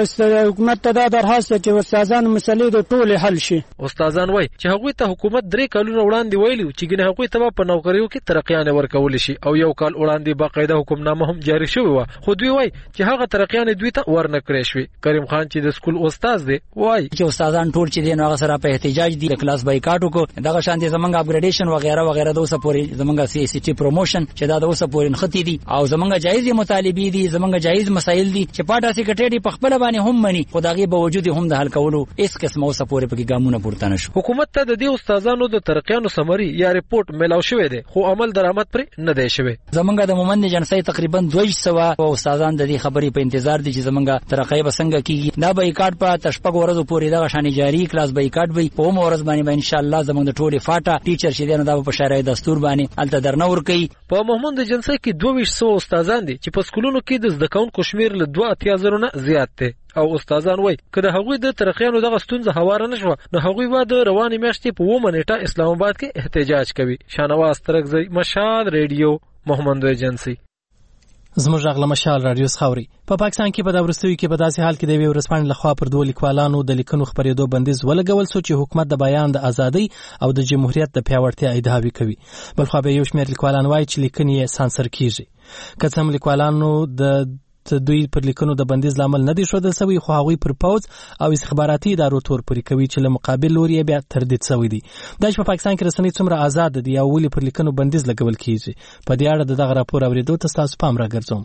د حکومت ته دا درخواست چې استادانو مسلې د ټول حل شي. استادان وای چې هغوی ته حکومت درې کلونه وړاندې ویلي چې ګنه هغوی ته په نوکریو کې ترقیان ورکول شي او یو کال وړاندې باقاعده حکومتنامه هم جاری شوی و خو دوی وای چې هغه ترقیان دوی ته ورنه کړی شوی. کریم خان چې د سکول استاد دی وای چې استادان ټول چې دین هغه سره په احتجاج دي کلاس بایکاټ وکړو دغه شان دي زمونږ اپګریډیشن وغیرہ وغیرہ د اوسه پورې زمونږ سی سی ټی پروموشن چې دا د اوسه پورې نختی دي او زمونږ جایز مطالبه دي زمونږ جایز مسایل دي چې پاټه سیکریټری په خپل باندې هم مني خدایي به وجود هم د حل کولو اس قسمه اوسه پورې په ګامونه پورته نشو. حکومت ته د دې استادانو د ترقیانو سمری یا ریپورت ملاو شوی دی خو عمل درآمد پر نه دی شوی. زمونږ د مومند جنسي تقریبا دوه سوه او استادان د دې خبرې په انتظار دي چې زمونږ ترقی به څنګه کیږي. دا بایکاټ په تشپګ ورځو پورې دا شان جاری کلاس بایکاټ وي په مو ورځ باندې ان شاء الله زمونږ د ټوله فاټا ټیچر شه دي نه دا په شرایط دستور باندې الته درنور کوي. په مومند جنسي کې دوه سوه استادان دي چې په سکولونو کې د زده کوونکو شمیر له دوه اتیا زره نه زیات دی او استادان وای کله هغوی د ترقیانو دغه ستونزه هواره نشو نو هغوی و د رواني میاشتې په و منېټه اسلام آباد کې احتجاج کوي. شانواز ترکزی، مشال ریډیو، مومند ایجنسی. زموږ غږ له مشال راډیو خاوري په پاکستان کې په دا وروستیو کې په داسې حال کې د یوې ورځپاڼې لخوا پر دوه لیکوالانو د لیکنو خپرېدو بندیز ولګول شو چې حکومت د بیان د ازادۍ او د جمهوریت د پیاوړتیا ادعاوې کوي. بلخوا به یو شمېر لیکوالان وایي چې لیکنې یې سانسر کیږي. که څه هم لیکوالانو د دوی پر لیکنو د بندیز لامل نه دی ښودل شوی، خو هغوی پر پوځ او استخباراتي ادارو تور پورې کوي چې له مقابل لوري یې بیا تردید شوی دی. دا چې په پاکستان کې رسنۍ څومره آزاد دي او ولې پر لیکنو بندیز لګول کیږي، په دې اړه د دغه راپور اورېدو ته ستاسو پام راګرځوم.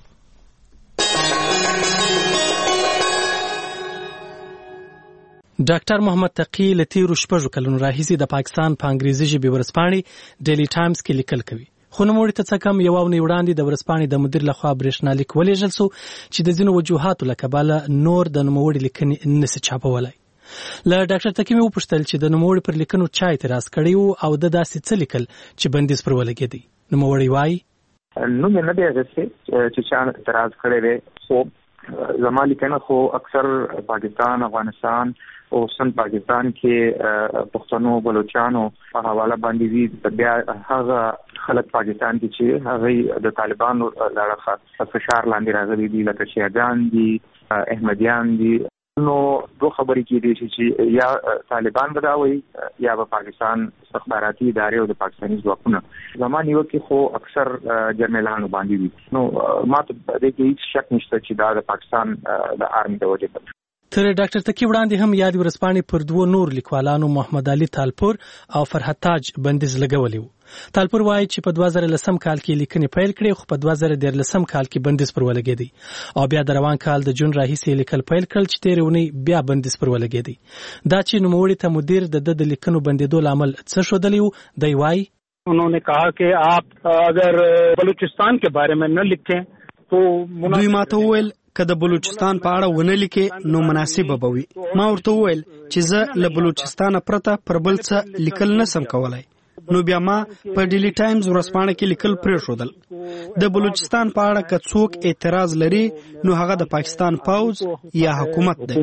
ډاکټر محمد تقی له تیرو شپږو کلونو راهیسې د پاکستان په انګریزي ژبې ورځپاڼې ډیلی ټایمز کې لیکل کوي. خو نوموړي ته څه کم یوه اونۍ وړاندې د ورځپاڼې د مدیر لخوا برېښنالیک ولېږل سو چې د ځینو وجوهاتو له کبله نور د نوموړي لیکنې نسي چاپولی. له ډاکټر تقی مې وپوښتل چې د نوموړي پر لیکنو چا اعتراض کړی و او د داسې څه لیکل چې بندیز پر ولګېدی. نوموړی وایي نو مې نه دی اخیستی چې چا اعتراض کړی دی، خو زما لیکنه خو اکثر پاکستان، افغانستان او سن پاکستان کې پښتنو بلوچستانو په حواله باندې وی. بیا هغه خلک پاکستان کې چې هغه د طالبانو لړخه فشار لاندې راغلي دي، لکه شیعاګان دي، احمدیان دي. نو دوه خبرې کېدې چې یا طالبان بداوي یا به پاکستان استخباراتي ادارې او د پاکستاني ځواکونه. زما نیوکې خو اکثر جرنیلانو باندې وي. نو ما ته دې کې هیڅ شک نشته چې دا د پاکستان د آرمي د وجې ده. تر ډاکټر تقی وړاندې هم یاد ورځپاڼې پر دوه نور لیکوالانو محمد علي تالپور او فرحت تاج بندیز لګولی و. تالپور وایي چې په دوه زره لسم کال کې لیکنې پیل کړې، خو په دوه زره دیارلسم کال کې بندیز پر ولګېدی او بیا د روان کال د جون راهیسې لیکل پیل کړل چې تېرې اونۍ بیا بندیز پر ولګېدی. دا چې نوموړي ته مدیر د د لیکنو بندېدو لامل څه ښودلی و، دی وایي انہوں نے کہا کہ آپ اگر بلوچستان کے بارے میں نہ لکھیں تو دوی ماته وویل که د بلوچستان په اړه ونه لیکې نو مناسبه به وي. ما ورته وویل چې زه له بلوچستانه پرته پر بل څه لیکل نسم کولای. نو بیا ما په ډیلی ټایمز ورځپاڼه کې لیکل پرېښودل. د بلوچستان په اړه که څوک اعتراض لري نو هغه د پاکستان پوځ یا حکومت دی.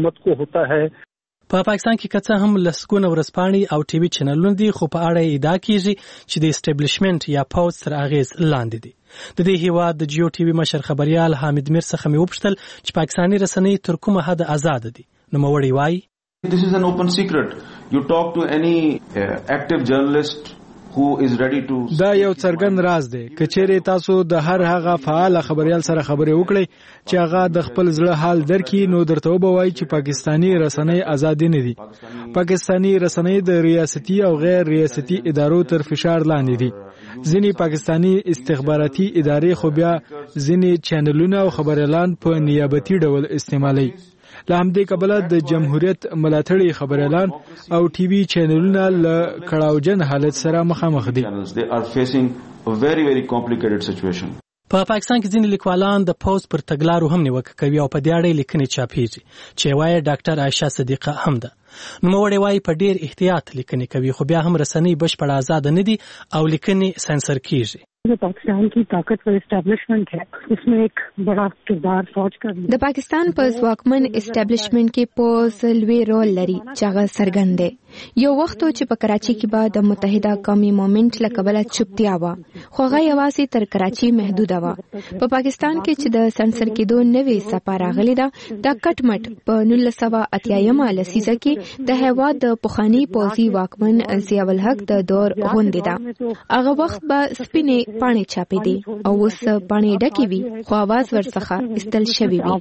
په پاکستان کې که څه هم لسګونه ورځپاڼې او ټي وي چینلونه دي، خو په اړه یې ادعا کیږي چې د اسټابلیشمنټ یا پوځ تر اغېز لاندې دي. د دې هیواد د جیو ټي وي مشر خبریال حامد میر څخه مې وپوښتل چې پاکستاني رسنۍ تر کومه حده آزاد دي. نوموړی وایي This is an open secret. You talk to any uh, active journalist who is ready to. دا یو څرګند راز دی. که چیرې تاسو د هر هغه فعال خبریال سره خبرې وکړئ چې هغه د خپل زړه حال درکړي، نو درته وبوي چې پاکستاني رسنۍ آزاد نه دي. پاکستاني رسنۍ د ریاستي او غیر ریاستي ادارو تر فشار لاندې دي. ځینې پاکستاني استخباراتي ادارې خو بیا ځینې چینلونه او خبریالان په نیابتي ډول استعمالوي. له همدې کبله د جمهوریت ملاتړي خبریالان او ټي وي چینلونه له کړاوجن حالت سره مخامخ دي. په پاکستان کې ځینې لیکوالان د پوز پر تګلارو هم نیوکه کوي او په دې اړه لیکنې چاپېږي چې وایي ډاکټر عایشه صدیقه هم ده. نوموړی وایي په ډېر احتیاط لیکنې کوي، خو بیا هم رسنۍ بشپړه آزاده نه دي او لیکنې سانسر کیږي. जो पाकिस्तान की ताकतवर एस्टेब्लिशमेंट है उसमें एक बड़ा किरदार फौज का د پاکستان په ځواکمن اسټابلیشمنت کې پوز لوی رول لري چې هغه څرګند دی. یو وخت چې په کراچي کې به د متحده قومي مومنت له کبله چوپتیا وه، خو هغه یوازې تر کراچي محدوده وه. په پاکستان کې چې د سانسر کېدو نوې څپه راغلې ده، دا کټ مټ په نولس سوه اتیایمه لسیزه کې د هېواد د پخواني پوځي واکمن ضیاء الحق د دور غوندې ده. هغه وخت به سپینې پاڼې چاپې دي او اوس پاڼې ډکې وي، خو आवाज ورڅخه استل شوی وي.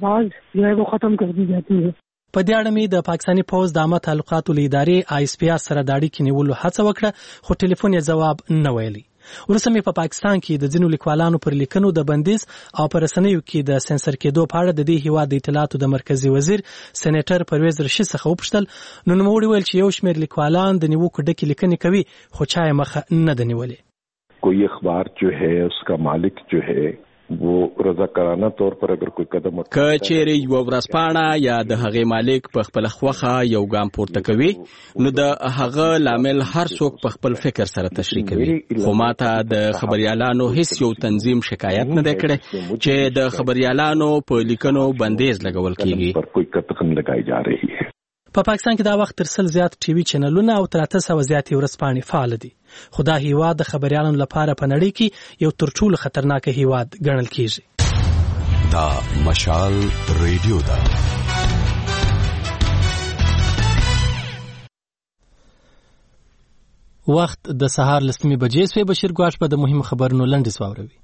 په دې اړه مې د پاکستاني پوځ د عامه تعلقاتو له ادارې آی اس پی آر سره د اړیکې نیولو هڅه وکړه، خو ټلیفون یې ځواب نه ویلی. وروسته مې په پاکستان کې د ځینو لیکوالانو پر لیکنو د بندیز او په رسنیو کې د سنسر کېدو په اړه د دې هیواد د اطلاعاتو د مرکزي وزیر سېنیټر پرویز رشید څخه وپوښتل. نو نوموړي ویل چې یو شمېر لیکوالان د نیوکو ډکې لیکنې کوي، خو چا یې مخه نه ده نیولې. کوئی اخبار جو ہے اس کا مالک جو ہے وہ رضاکارانه طور پر اگر کوئی قدم که چیرې یو ورځپاڼه یا د هغې مالک په خپل خوخه یو ګام پورته کوي، نو د هغه لامل هر څوک په خپل فکر سره تشریح کوي. خو ماته د خبریالانو هیڅ یو تنظیم شکایت نه دی کړی چې د خبریالانو په لیکنو بندیز لګول کیږي. پر کوئی قطعن لګائی جا رہی ہے. په پاکستان کې دا وخت تر سل زیات ټي وي چینلونه او تر اته سوه زیاتې ورځپاڼې فعال دي. خو دا هیواد د خبریالانو لپاره په نړۍ کې یو تر ټولو خطرناک هیواد ګڼل کیږي. دا مشال ریډیو دا وخت د سهار لسمې بجې سوی. بشیر ګواش په د مهم خبرونو لنډیز واوروي.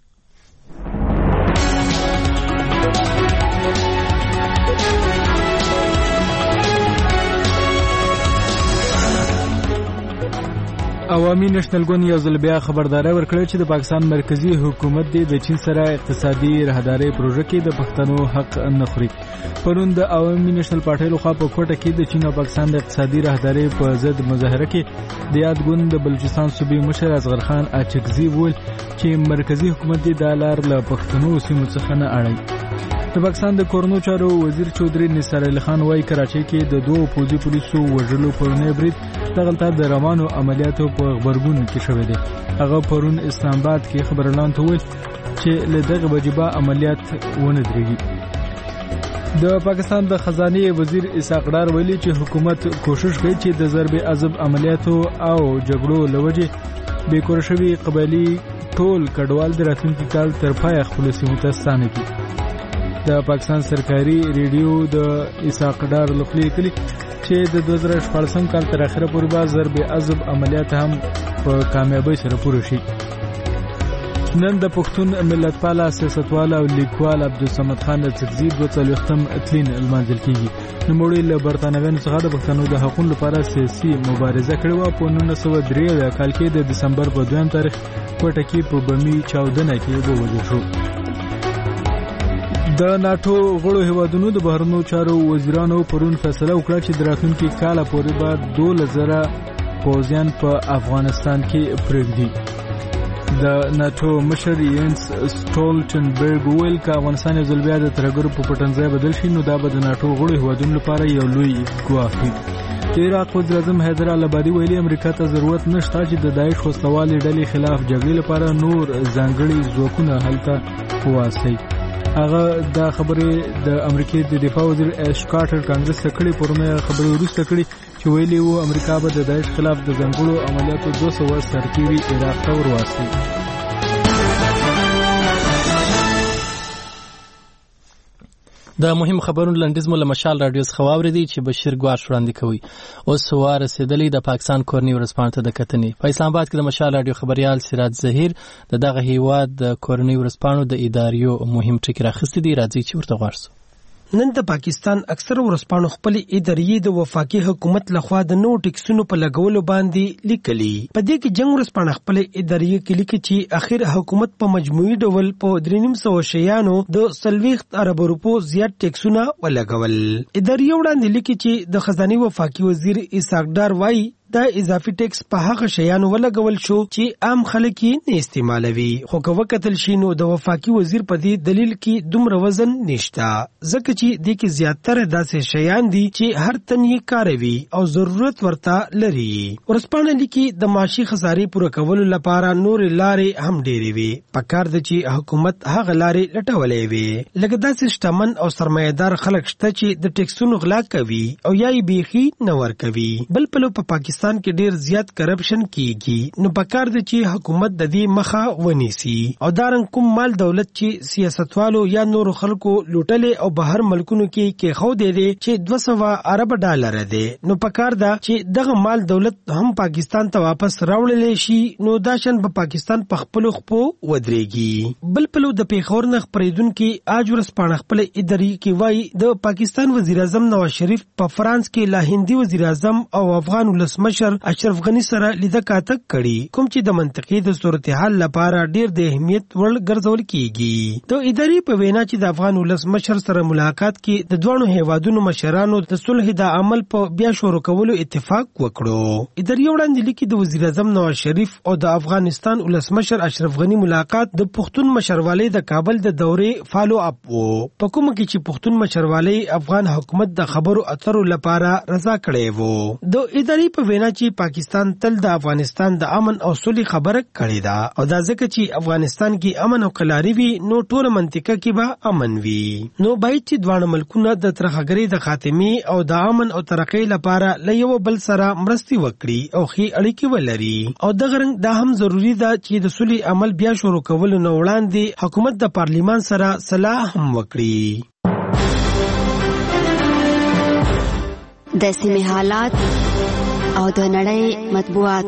عوامي نېشنل ګوند یو ځل بیا خبرداري ورکړه چې د پاکستان مرکزی حکومت د چین سره اقتصادي راهداري پروژه کې د پښتنو حق نه خوري. پرون د عوامي نېشنل پارټۍ لخوا په کوټه کې د چین او پاکستان د اقتصادي راهداري په ضد مظاهره کې د یاد ګوند د بلوچستان صوبې مشر اصغر خان اچکزي وویل چې مرکزی حکومت د لار له پښتنو سیمو څخه نه اړي. د پاکستان د کورنو چارو وزیر چودري نثار علي خان وايي کراچۍ کې د دوه پوځي پولیسو وژلو پرونی برید دغلطه د روانو عملیاتو په خبرګون کې شوې ده. هغه پرون اسلام آباد کې خبرلاند ته ویل چې له دغه وجبه عملیات ونه درېږي. د پاکستان د خزانه وزیر اسحاق ډار ویلي چې حکومت کوشش کوي چې د ضرب عذاب عملیاتو او جګړو لوجه بې کور شوي قبایلی ټول کډوال د راتلونکي کال تر پای خپل سیمو ته ستانه کړي. د پاکستان سرکاري ریډیو د اسحاق ډار لخوا لیکلي چې د دوه زره شپږم کال تر اخره پورې به ضرب عذاب عملیات هم په کامیابی سره پوره شي. نن د پښتون ملتپال سیاستوال او لیکوال عبدالصمد خان اڅکزي دوه څلوېښتم تلین لمانځل کیږي. نوموړي له برتانویانو څخه د پښتنو د حقوقو لپاره سیاسي مبارزه کړې وه. په نولس سوه درې اویا کال کې د دسمبر په دویم تاریخ کوټه کې په بمي چاودنه کې ووژل شو. د ناتو غړو هیوادونو د بهرنیو چارو وزیرانو پرون فیصله وکړه چې د راتلونکي کال پورې به دولس زره پوځیان په افغانستان کې پرېږدي. د ناتو مشر یینس سټولټنبرګ ویل چې افغانستان یو ځل بیا د ترهګرو په پټنځای بدل شي نو دا به د ناتو غړو هیوادونو لپاره یو لوی ګواښ وي. د عراق وزیر اعظم حیدر العبادي ویلي امریکا ته ضرورت نشته چې د داعش وسلوالې ډلې خلاف جګړې لپاره نور ځانګړي ځواکونه هلته واسي. هغه دا خبرې د امریکای د دفاع وزیر اش کارټر کانګرس ته کړې. پرونه خبرې وروسته کړې چې ویلي وو امریکا به د داعش خلاف د ځانګړو عملیاتو دوه سوه سرتیري عراق ته ورواستي. د مهم خبرونو لنډیز مو له مشال رادیو څخه واورېدی چې بشیر ګواش وړاندې کوي. اوس ورسېدلی د پاکستان کورنۍ ورځپاڼې ته د کتنې. په اسلام آباد کې د مشال رادیو خبريال سراج ظهیر د دغه هیواد د کورنۍ ورځپاڼو د اداریو مهم ټکي راخستې دي. راځي چې ورته غواړو. نن د پاکستان اکثر ورځپاڼو خپل ادارې د وفاقي حکومت لخوا د نو ټیکسونو په لګولو باندې لیکلي. په دې کې جنگ ورځپاڼه خپل ادارې کې لیکي چې اخر حکومت په مجموعي ډول په درې نیم سوه شیانو د څلوېښت ارب روپو زیات ټیکسونه ولګول. ادارې وړاندې لیکي چې د خزانه وفاقي وزیر اسحاق ډار وایي دا اضافي ټیکس په هغه شیانو ولګول شو چې عام خلک یې نه استعمالوي. خو که وکتل شي نو د وفاقي وزیر په دې دلیل کې دومره وزن نشته ځکه چې د کې زیاتره داسې شیان دي چې هر تن یې کاروي او ضرورت ورته لري. ورځپاڼه لیکي د معاشي خسارې پوره کولو لپاره نور لارې هم ډېرې وي. پکار ده چې حکومت هغه لارې لټولې وي. لکه داسې شتمن او سرمایه‌دار خلک شته چې د ټیکسونو غلا کوي او یا یې بیخي نه ورکوي. بل پلو په پاکستان کې ډیر زیات کرپشن کیږي نو پکار دی چې حکومت د دې مخه ونیسي او دارن کوم مال دولت چې سیاستوالو یا نور خلکو لوټلې او بهر ملکونو کې کې خو دی دی چې دوه سوه ارب ډالر دی نو پکار دا چې دغه مال دولت هم پاکستان ته واپس راوړل شي نو دا شن په پاکستان په خپل خپو ودرېږي. بل پلو د پیښور نه خبرېدونکو اج ورځپاڼه خپل ادارې کې وایي د پاکستان وزیر اعظم نواز شریف په فرانس کې لا هندي وزیر اعظم او افغان ولسمشر اشرف غنی سره لیده کاته کړي کوم چې د منطقې د صورتحال لپاره ډیر د اهمیت وړ ګرځول کیږي. د ادارې په وینا چې د افغان ولسمشر سره ملاقات کې د دوه هیوادونو مشرانو د صلح د عمل په بیا شروع کولو اتفاق وکړو. ادارې وړاندې لیکي د وزیر اعظم نواز شریف او د افغانستان ولسمشر اشرف غنی ملاقات د پښتون مشروالۍ د کابل د دورې فالو اپ وو په کوم کې چې پښتون مشروالۍ افغان حکومت د خبرو اترو لپاره رضا کړي وو. د ادارې په وینا چې پاکستان تل د افغانستان د امن او سولې خبره کړې ده او دا ځکه چې افغانستان کې امن او قلاري وي نو ټول منطقه کې به امن وي. نو باید چې دواړه ملکونه د ترهګرۍ د خاتمې او د امن او ترقۍ لپاره له یو بل سره مرستې وکړي او ښې اړیکې ولري او دغه رنګ دا هم ضروری ده چې د سولې عمل بیا شروع کول نو وړاندې حکومت د پارلیمان سره صلاح هم وکړي. د سیمې حالات او د نړۍ مطبوعات.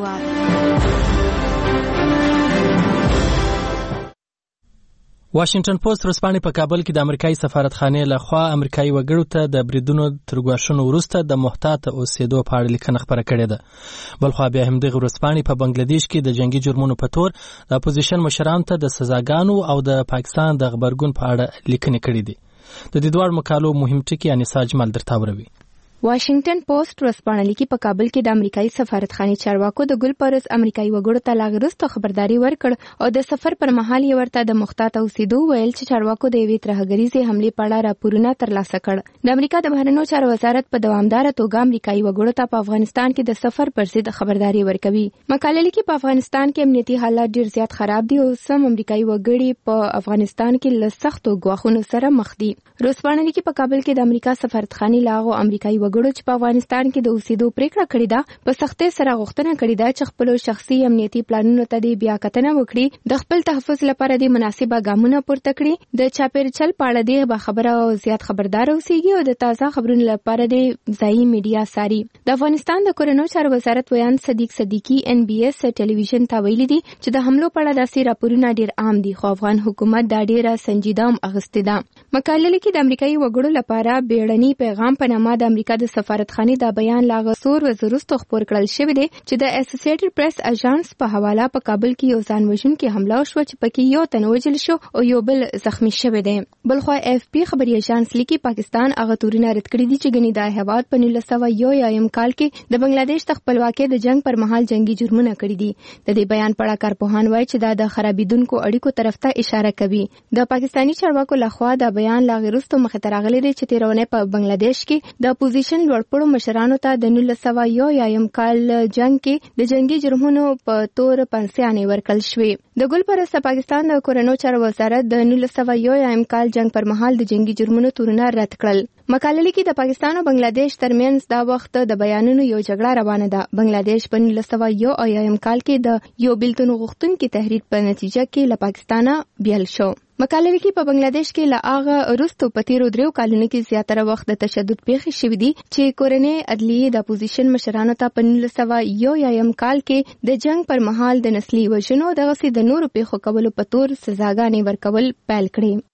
واشنگټن پوسټ ورځپاڼې په کابل کې د امریکایي سفارتخانې له خوا امریکایي وګړو ته د بریدونو تر ګواښونو وروسته د محتاط اوسېدو په اړه لیکنه خپره کړې ده. بلخوا بیا همدغه ورځپاڼې په بنگلادیش کې د جنگي جرمونو په تور د اپوزیشن مشرانو ته د سزاګانو او د پاکستان د غبرګون په اړه لیکنې کړې دي. د دې دواړو مقالو مهم ټکي انیسا جمال درته وروي. واشنگټن پوسټ ورځپاڼه لیکي په کابل کې د امریکایي سفارتخانې چارواکو د ګل پرز امریکایي وګړو ته لا غرستو خبرداري ورکړ او د سفر پر مهال یې ورته د محتاط اوسېدو ویل چې چارواکو د یوې ترهګریزې حملې په اړه راپورونه ترلاسه کړ. د امریکا د بهرنیو چارو وزارت په دوامداره توګه امریکایي وګړو ته په افغانستان کې د سفر پر ضد خبرداري ورکوي. مقاله لیکي په افغانستان کې امنیتي حالات ډیر زیات خراب دي او سم امریکایي وګړي په افغانستان کې له سختو ګواښونو سره مخ دي. ورځپاڼه لیکي په کابل کې د امریکا سفارتخانې له هغو امریکایي وګړو چې په افغانستان کې د اوسېدو پریکړه کړې ده په سختۍ سره غوښتنه کړې ده چې خپل شخصي امنیتي پلانونو ته د بیا کتنه وکړي، د خپل تحفظ لپاره د مناسبه ګامونه پورته کړي، د چاپیریال په اړه د باخبره او زیات خبردار اوسېږي او د تازه خبرونو لپاره د ځایي میډیا ساري. د افغانستان د کورنیو چارو وزارت ویان صدیق صدیقي ان بي اس ټلویزیون ته ویلي دي چې د حملو په اړه داسې راپورونه ډیر عام دي خو افغان حکومت دا ډیره سنجیده هم اخیستې ده. مقاله لیکي د امریکایي وګړو لپاره بیړني پیغام په نامه د امریکا د سفارتخانې دا بیان لاغه سور وزروستو خبر کړل شوی دی چې د اسوسییټډ پریس اژانس په حواله په کابل کې یو ځان وژونکي حمله وشوه چې پکې یو تن وژل شو او یو بل زخمی شوی دی. بلخوا اف پی خبري اژانس لیکي پاکستان هغه تورونه رد کړی دي چې ګنې د هیواد په نولس سوه یو یم کال کې د بنگلاديش د خپلواکۍ د جنگ پر مهال جنگي جرمونه کړی دي. د دې بیان په اړه کارپوهان وایي چې دا د خرابیدونکو اړیکو طرف ته اشاره کوي. د پاکستانی چارواکو لخوا دا بیان لا غیرستو مخ ته راغلی دی چې تیرونه په بنگلاديش کې د اپوزیشن لوړپوړو مشرانو ته د نولس سوه یو یم کال جنگ کې د جنگي جرمونو په تور پنسیانې ورکړل شوې. د ګل پرسته پاکستان د کورنیو چارو وزارت د نولس سوه یو یم کال جنگ پر مهال د جنگي جرمونو تورونه رد کړل. مقاله لیکي د پاکستان او بنگلاديش ترمنځ دا وخت د بیانونو یو جګړه روانه ده. بنگلاديش په نولس سوه یو یم کال کې د یو بیلتون غوښتونکي تحریک په نتیجه کې له پاکستانه بیل شو. مقاله لیکي په بنگلاديش کې له هغه وروسته په تیرو دریو کلونو کې زیاتره وخت د تشدد پیښې شوې دي چې کورنۍ عدلیې د اپوزیشن مشرانو ته په نولس سوه یو یم کال کې د جنگ پر مهال د نسلي وژنو دغسې د نورو پیښو کولو په تور سزاګانې ورکول پیل کړې.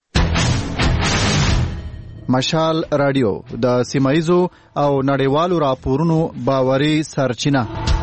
مشال رادیو د سیمایزو او نړیوالو راپورونو باوري سرچینه.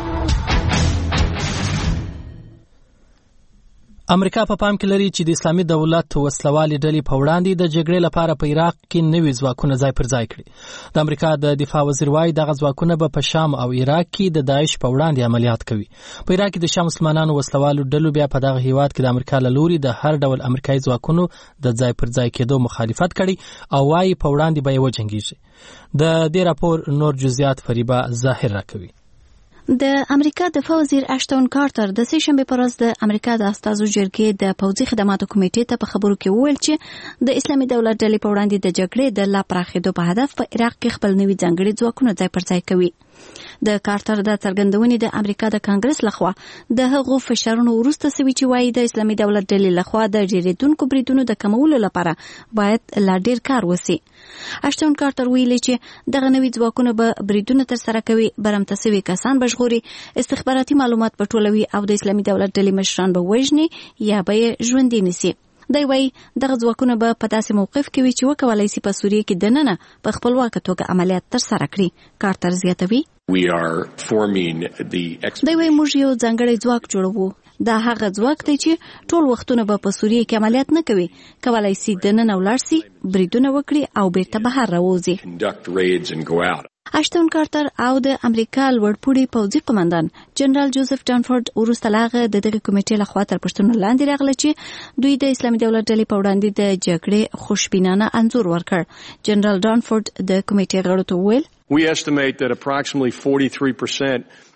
امریکا په پام کې لري چې د اسلامي دولت وسلوالې ډلې په وړاندې د جګړې لپاره په عراق کې نوي ځواکونه ځای پر ځای کړي. د امریکا د دفاع وزیر وايي دغه ځواکونه به په شام او عراق کې د داعش په وړاندې عملیات کوي. په عراق کې د شام مسلمانانو وسلوالو ډلو بیا په دغه هیواد کې د امریکا له لوري د هر ډول امریکایي ځواکونو د ځای پر ځای کېدو مخالفت کړي او وايي په وړاندې به یې وجنګیږي. د دې راپور نور جزئیات فریبا ظاهر راکوي. د امریکا دفاع وزیر اشتون کارتر د سه شنبه پر ورځ د امریکا د استازو جرګې د پوځي خدماتو کمیټې ته په خبرو کې وویل چې د اسلامي دولت ډلې په وړاندې د جګړې د لا پراخېدو په هدف په عراق کې خپل نوي ځانګړي ځواکونه ځای پر ځای کوي. د کارتر د څرګندونې د امریکا د کانګرس لخوا د هغو فشارونو وروسته سوي چې وایي د اسلامي دولت ډلې لخوا د ډیریدونکو بریدونو د کمولو لپاره باید لا ډیر کار وسی. اشتون کارتر ویلي چې دغه نوي ځواکونه به بریدونه ترسره کوي، برمته سوي کسان به ژغوري، استخباراتي معلومات به ټولوي او د اسلامي دولت ډلې مشران به وژني یا به یې ژوندي نیسي. دی وایي دغه ځواکونه به په داسې موقف کې وي چې وکولای شي په سوریه کې دننه په خپلواکه توګه عملیات ترسره کړي. کارتر زیاتوي We are forming the دی وایي موږ یو ځانګړی ځواک جوړوو. دا هغه ځواک دی چې ټول وختونه به په سوریه کې عملیات نه کوي، کولای شي دننه ولاړ شي، بریدونه وکړي او بیرته بهر راوځي. اشتون کارتر او د امریکا لوړپوړي پوځي قومندان جنرال جوزف ډانفورد وروسته لاغه د دغه کمیټې لخوا تر پښتنو لاندې راغله چې دوی د اسلامي دولت ډلې په وړاندې د جګړې خوشبینانه انځور ورکړ. جنرال ډانفورد د کمیټې غړو ته وویل We estimate that approximately forty-three percent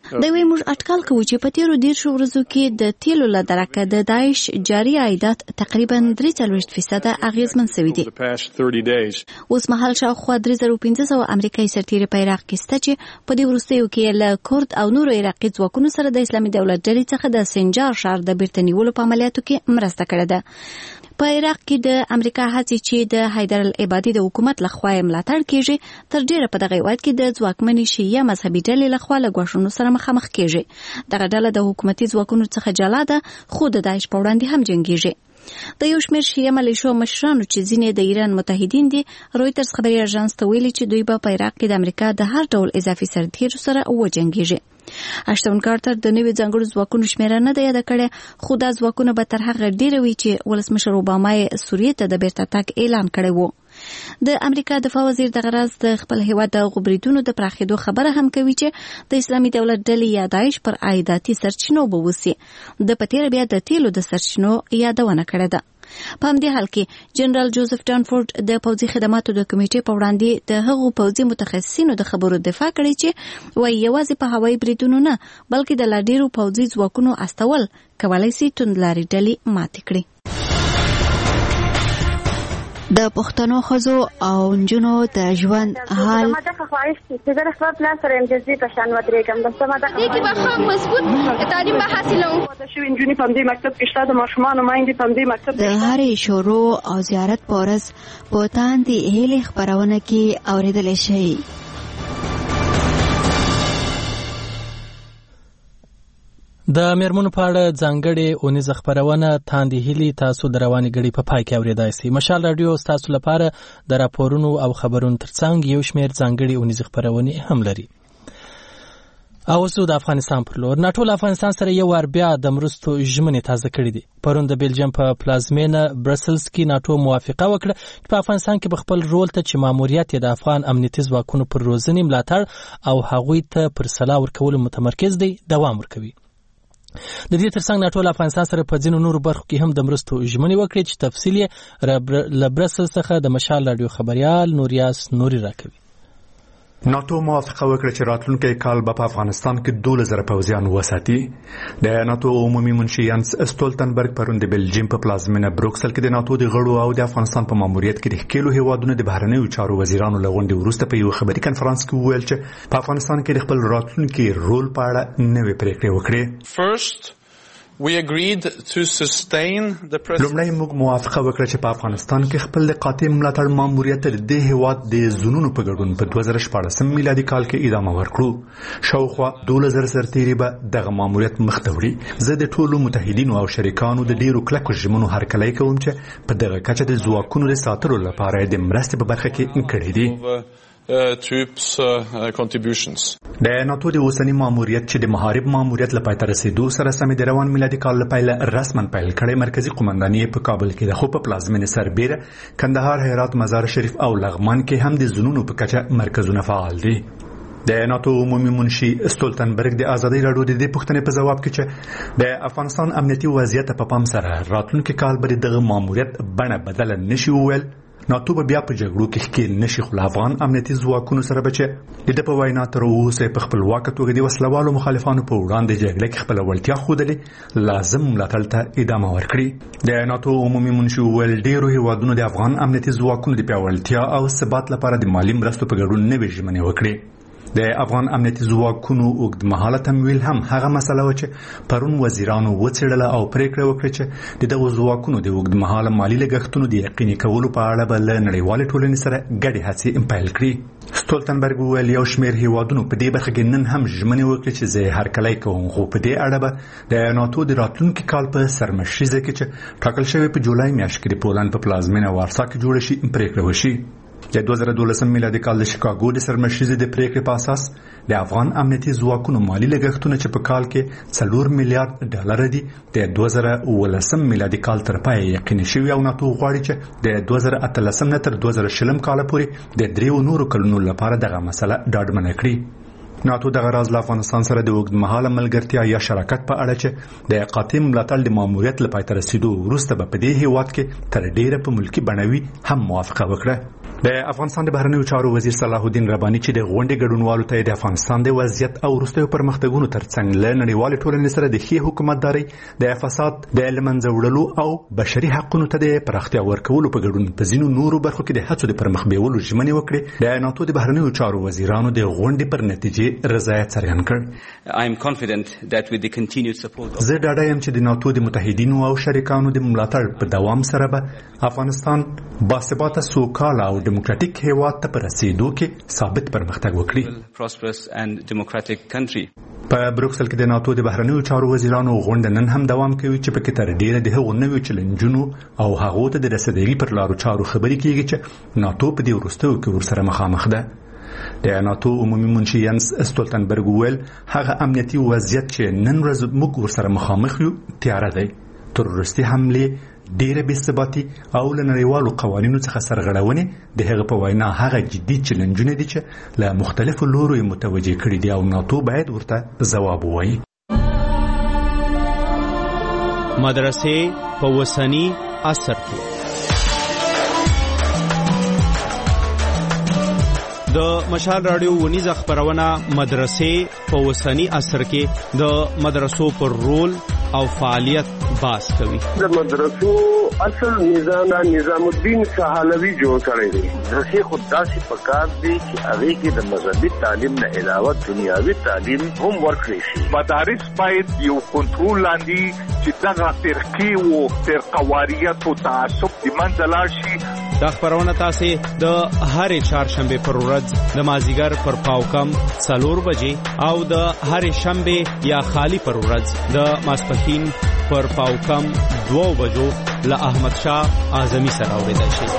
د وی موږ اټکل کوو چې په تیرو دیرشو ورځو کې د تیلو له درکه د داعش جاري عایدات تقریبا درې څلوېښت فیصده اغیزمن شوي دي. اوس مهال شاوخوا درې زره پنځه سوه امریکایي سرتیري په عراق کې شته چې په دې وروستیو کې له کورد او نورو عراقي ځواکونو سره د اسلامي دولت ډلې څخه د سنجار ښار د بیرته نیولو په عملیاتو کې مرسته کړې ده. په عراق کې د امریکا هڅې چې د حیدر العبادي د حکومت لخوا ملاتړ کیږي تر ډیره په دغه هیواد کې د ځواکمنې شیعه مذهبي ډلې لخوا له ګواښونو سره مخامخ کیږي. دغه ډله د حکومتي ځواکونو څخه جلا ده خو د داعش په وړاندې هم جنګیږي. د یو شمېر شیعه ملیشو مشرانو چې ځینې د ایران متحدین دي رویټرز خبري اژانس ته ویلي چې دوی به په عراق کې د امریکا د هر ډول اضافي سرتیرو سره وجنګیږي. اشتون کارتر د نوي ځانګړو ځواکونو شمیره نه ده یاده کړې خو دا ځواکونه به تر هغه ډیره وي چې ولسمشر اوباما یې سوریې ته د بیرته تګ اعلان کړی و. د امریکا دفاع وزیر دغه راز د خپل هیواد د غبرګونونو د پراخېدو خبره هم کوي چې د اسلامي دولت ډلې یا داعش پر عایداتي سرچینو به وسی د پتیر بیا د تیلو د سرچینو یادونه کړې ده. په همدې حال کې جنرال جوزف ډانفورد د پوځي خدماتو د کمیټې په وړاندې د هغو پوځي متخصصینو د خبرو دفاع کړې چې وایي یوازې په هوایي بریدونو نه بلکې د لا ډیرو پوځي ځواکونو استول کولی شي توندلارې ډلې ماتې کړي. د پښتنو ښځو او نجونو د ژوند حال ما ته خواهش چې زه خپل پلان سره امتیازي په شان ودرېږم د سمه د دې کې به ښه مضبوط تعلیم به حاصلوم. د شوي نجونې په همدې مکتب کې شته د ماشومانو میندې په همدې مکتب د هرې شروع او زیارت په ورځ په تاندې هیلې خپرونه کې اورېدلی شئ. د میرمنو په اړه ځانګړې اونیزه خپرونه تاندې هیلې تاسو د روانې ګړۍ په پای کې اورېدای شئ. مشال راډیو ستاسو لپاره د راپورونو او خبرونو ترڅنګ یو شمېر ځانګړې اونیزې خپرونې هم لري. او اوس د افغانستان پر لور ناټو له افغانستان سره یو وار بیا د مرستو ژمنې تازه کړې دي. پرون د بیلجیم په پلازمینه برسلز کې ناټو موافقه وکړه چې په افغانستان کې به خپل رول ته چې ماموریت یې د افغان امنیتي ځواکونو پر روزنې ملاتړ او هغوی ته پر سلاح ورکولو متمرکز دی دوام ورکوي. د دې ترڅنګ ناټو له افغانستان سره په ځینو نورو برخو کې هم د مرستو ژمنې وکړې چې تفصیل یې له برسلز څخه د مشال راډیو خبریال نوریاس نوري راکوي. ناتو موافقه وکړه چې راتلونکي کال به په افغانستان کې دولس زره پوځیان وساتي. د ناتو عمومي منشي یانس استولتنبرګ پرون د بیلجیم په پلازمینه بروکسل کې د ناتو د غړو او د افغانستان په ماموریت کې د ښکېلو هیوادونو د بهرنیو چارو وزیرانو له غونډې وروسته په یو خبري کنفرانس کې وویل چې په افغانستان کې د خپل راتلونکي رول په اړه نوې پریکړې وکړي. First We agreed to sustain the president. لومړی موږ موافقه وکړه چې په افغانستان کې خپل د قاطع ملاتړ ماموریت د هیواد د زونونو په ګډون په دوه زره شپاړسم میلادي کال کې ادامه ورکړو. شاوخوا دولس زره سرتیري به دغه ماموریت مخ ته وړي. زه د ټولو متحدینو او شریکانو د ډیرو کلکو ژمنو هرکلی کوم چې په دغه کچه د ځواکونو د ساتلو لپاره د مرستې په برخه کې کړي دي. Uh, troops uh, contributions. د ناتو د اوسنی ماموریت چې د محارب ماموریت لپاره تر رسیدو سره سم د روان میلادي کال لپاره رسما پیل کړي. مرکزی قومنداني په کابل کې د خو په پلازمینه سربیره کندهار هرات مزار شریف او لغمان کې هم د زونونو په کچه مرکزونه فعال دي. د ناتو عمومي منشي استولتنبرګ د ازادي راډیو د دې پوښتنې په جواب کې چې د افغانستان امنیتي وضعیت په پام سره راتلونکي کال به دغه ماموریت بڼه بدل نشي وویل. ناتو به بیا په جګړو کې ښکېل نشي خو افغان امنیتي ځواکونو سره به چې د په وینا تر اوسه په خپلواکه توګه د وسلوالو مخالفانو په وړاندې جګړه کې خپل وړتیا ښودلې لازم ملاتړ ته ادامه ورکړي. د ناتو عمومي منشي ویل ډیرو هیوادونو د افغان امنیتي ځواکونو د پیاوړتیا او ثبات لپاره د مالی مرستو په ګډون نوې ژمنې وکړي. د افغان امنیتي ځواکونو اوږدمهاله تمویل هم هغه مسله و چې پرون وزیرانو وڅېړله او پریکړه وکړه چې د دغو ځواکونو د اوږدمهاله مالي لګښتونو د یقیني کولو په اړه به له نړیوالې ټولنې سره ګډې هڅې پیل کړي. ستولتنبرګ وویل یو شمېر هیوادونو په دې برخه کې نن هم ژمنې وکړې چې زه هرکلی کوم خو په دې اړه به د ناتو د راتلونکي کال په سرمشریزه کې چې ټاکل شوی په جولای میاشت کې د پولند په پلازمینه وارسا کې جوړه شي پریکړه وشي. د دوه زره دولسم میلادي کال د شیکاګو د سرمشریزې د پریکړې په اساس د افغان امنیتي ځواکونو مالی لګښتونه چې په کال کې څلور میلیارډ ډالر دي د دوه زره اوولسم میلادي کال تر پای یقیني شوي او ناتو غواړي چې د دوه زره اتلسم نه تر دوه زره شلم کال پورې د دریو نورو کلونو لپاره دغه مسله ډاډمنه کړي. ناتو دغه راز له افغانستان سره د اوږدمهاله ملګرتیا یا شراکت په اړه چې د قاطع ملاتړ د ماموریت لپاره تر رسیدو وروسته به په دې هیواد کې تر ډیره په ملکی بڼوي هم موافقه وکړه. د افغانستان د بهرنیو چارو وزیر صلاح الدین رباني چې د غونډې ګډونوالو ته د افغانستان د وضعیت او وروستیو پرمختګونو ترڅنګ له نړیوالې ټولنې سره د ښې حکومتدارۍ د فساد د له منځه وړلو او بشري حقوقو ته د پراختیا ورکولو په ګډون په ځینو نورو برخو کې د هڅو د پرمخ بیولو ژمنې وکړې. د ناتو د بهرنیو چارو وزیرانو د غونډې پر نتیجې رضایت څرګند کړ. I am confident that with the continued support زه ډاډه یم چې د ناتو د متحدینو او شریکانو د ملاتړ په دوام سره به افغانستان باثباته سوکاله او ډیموکراټیک هیواد ته په رسیدو کې ثابت پرمختګ وکړي. prosperous and democratic country. په بروکسل کې د ناتو د بهرنیو چارو وزیرانو غونډه نن هم دوام کوي چې په کې تر ډیره د هغو نویو چیلنجونو او هغو ته د رسیدګۍ پر لارو چارو خبرې کیږي چې ناتو په دې وروستیو کې ورسره مخامخ ده. د ناتو عمومي منشي ینس استولتنبرګ ویل هغه امنیتي وضعیت چې نن ورځ موږ ورسره مخامخ یو تیاره دی. تروریستي حملې ډیره بې ثباتي او له نړیوالو قوانینو څخه سرغړونې د هغه په وینا هغه جدي چیلنجونه دي چې له مختلفو لورو یې متوجه کړي دي او ناتو باید ورته ځواب ووایي. مدرسې په وسنی عصر کې د مشال رادیو ونیزه خبرونه مدرسې په وسنی عصر کې د مدرسو پر رول او فعالیت باس کوي. د مدرسو اصل نظام نظام الدین سهالوی جوړ کړی دی. مدرسې خود داسې پکار دی چې هغه کې د مذهبي تعلیم نه علاوه دنیاوي تعلیم هم ورکړي شي. مدارس باید یو کنټرول لاندې چې دغه فرقې او فرقواریت او تعصب د منځ لاړ شي. دا خبرونه تاسو د هرې چهارشنبه پر ورځ د مازیګر پر پاوکم څلور بجې او د هرې شنبه یا خالی پر ورځ د ماسپښین پر پاوکم دو بجو له احمد شاه اعظمي سره اوریدل شي.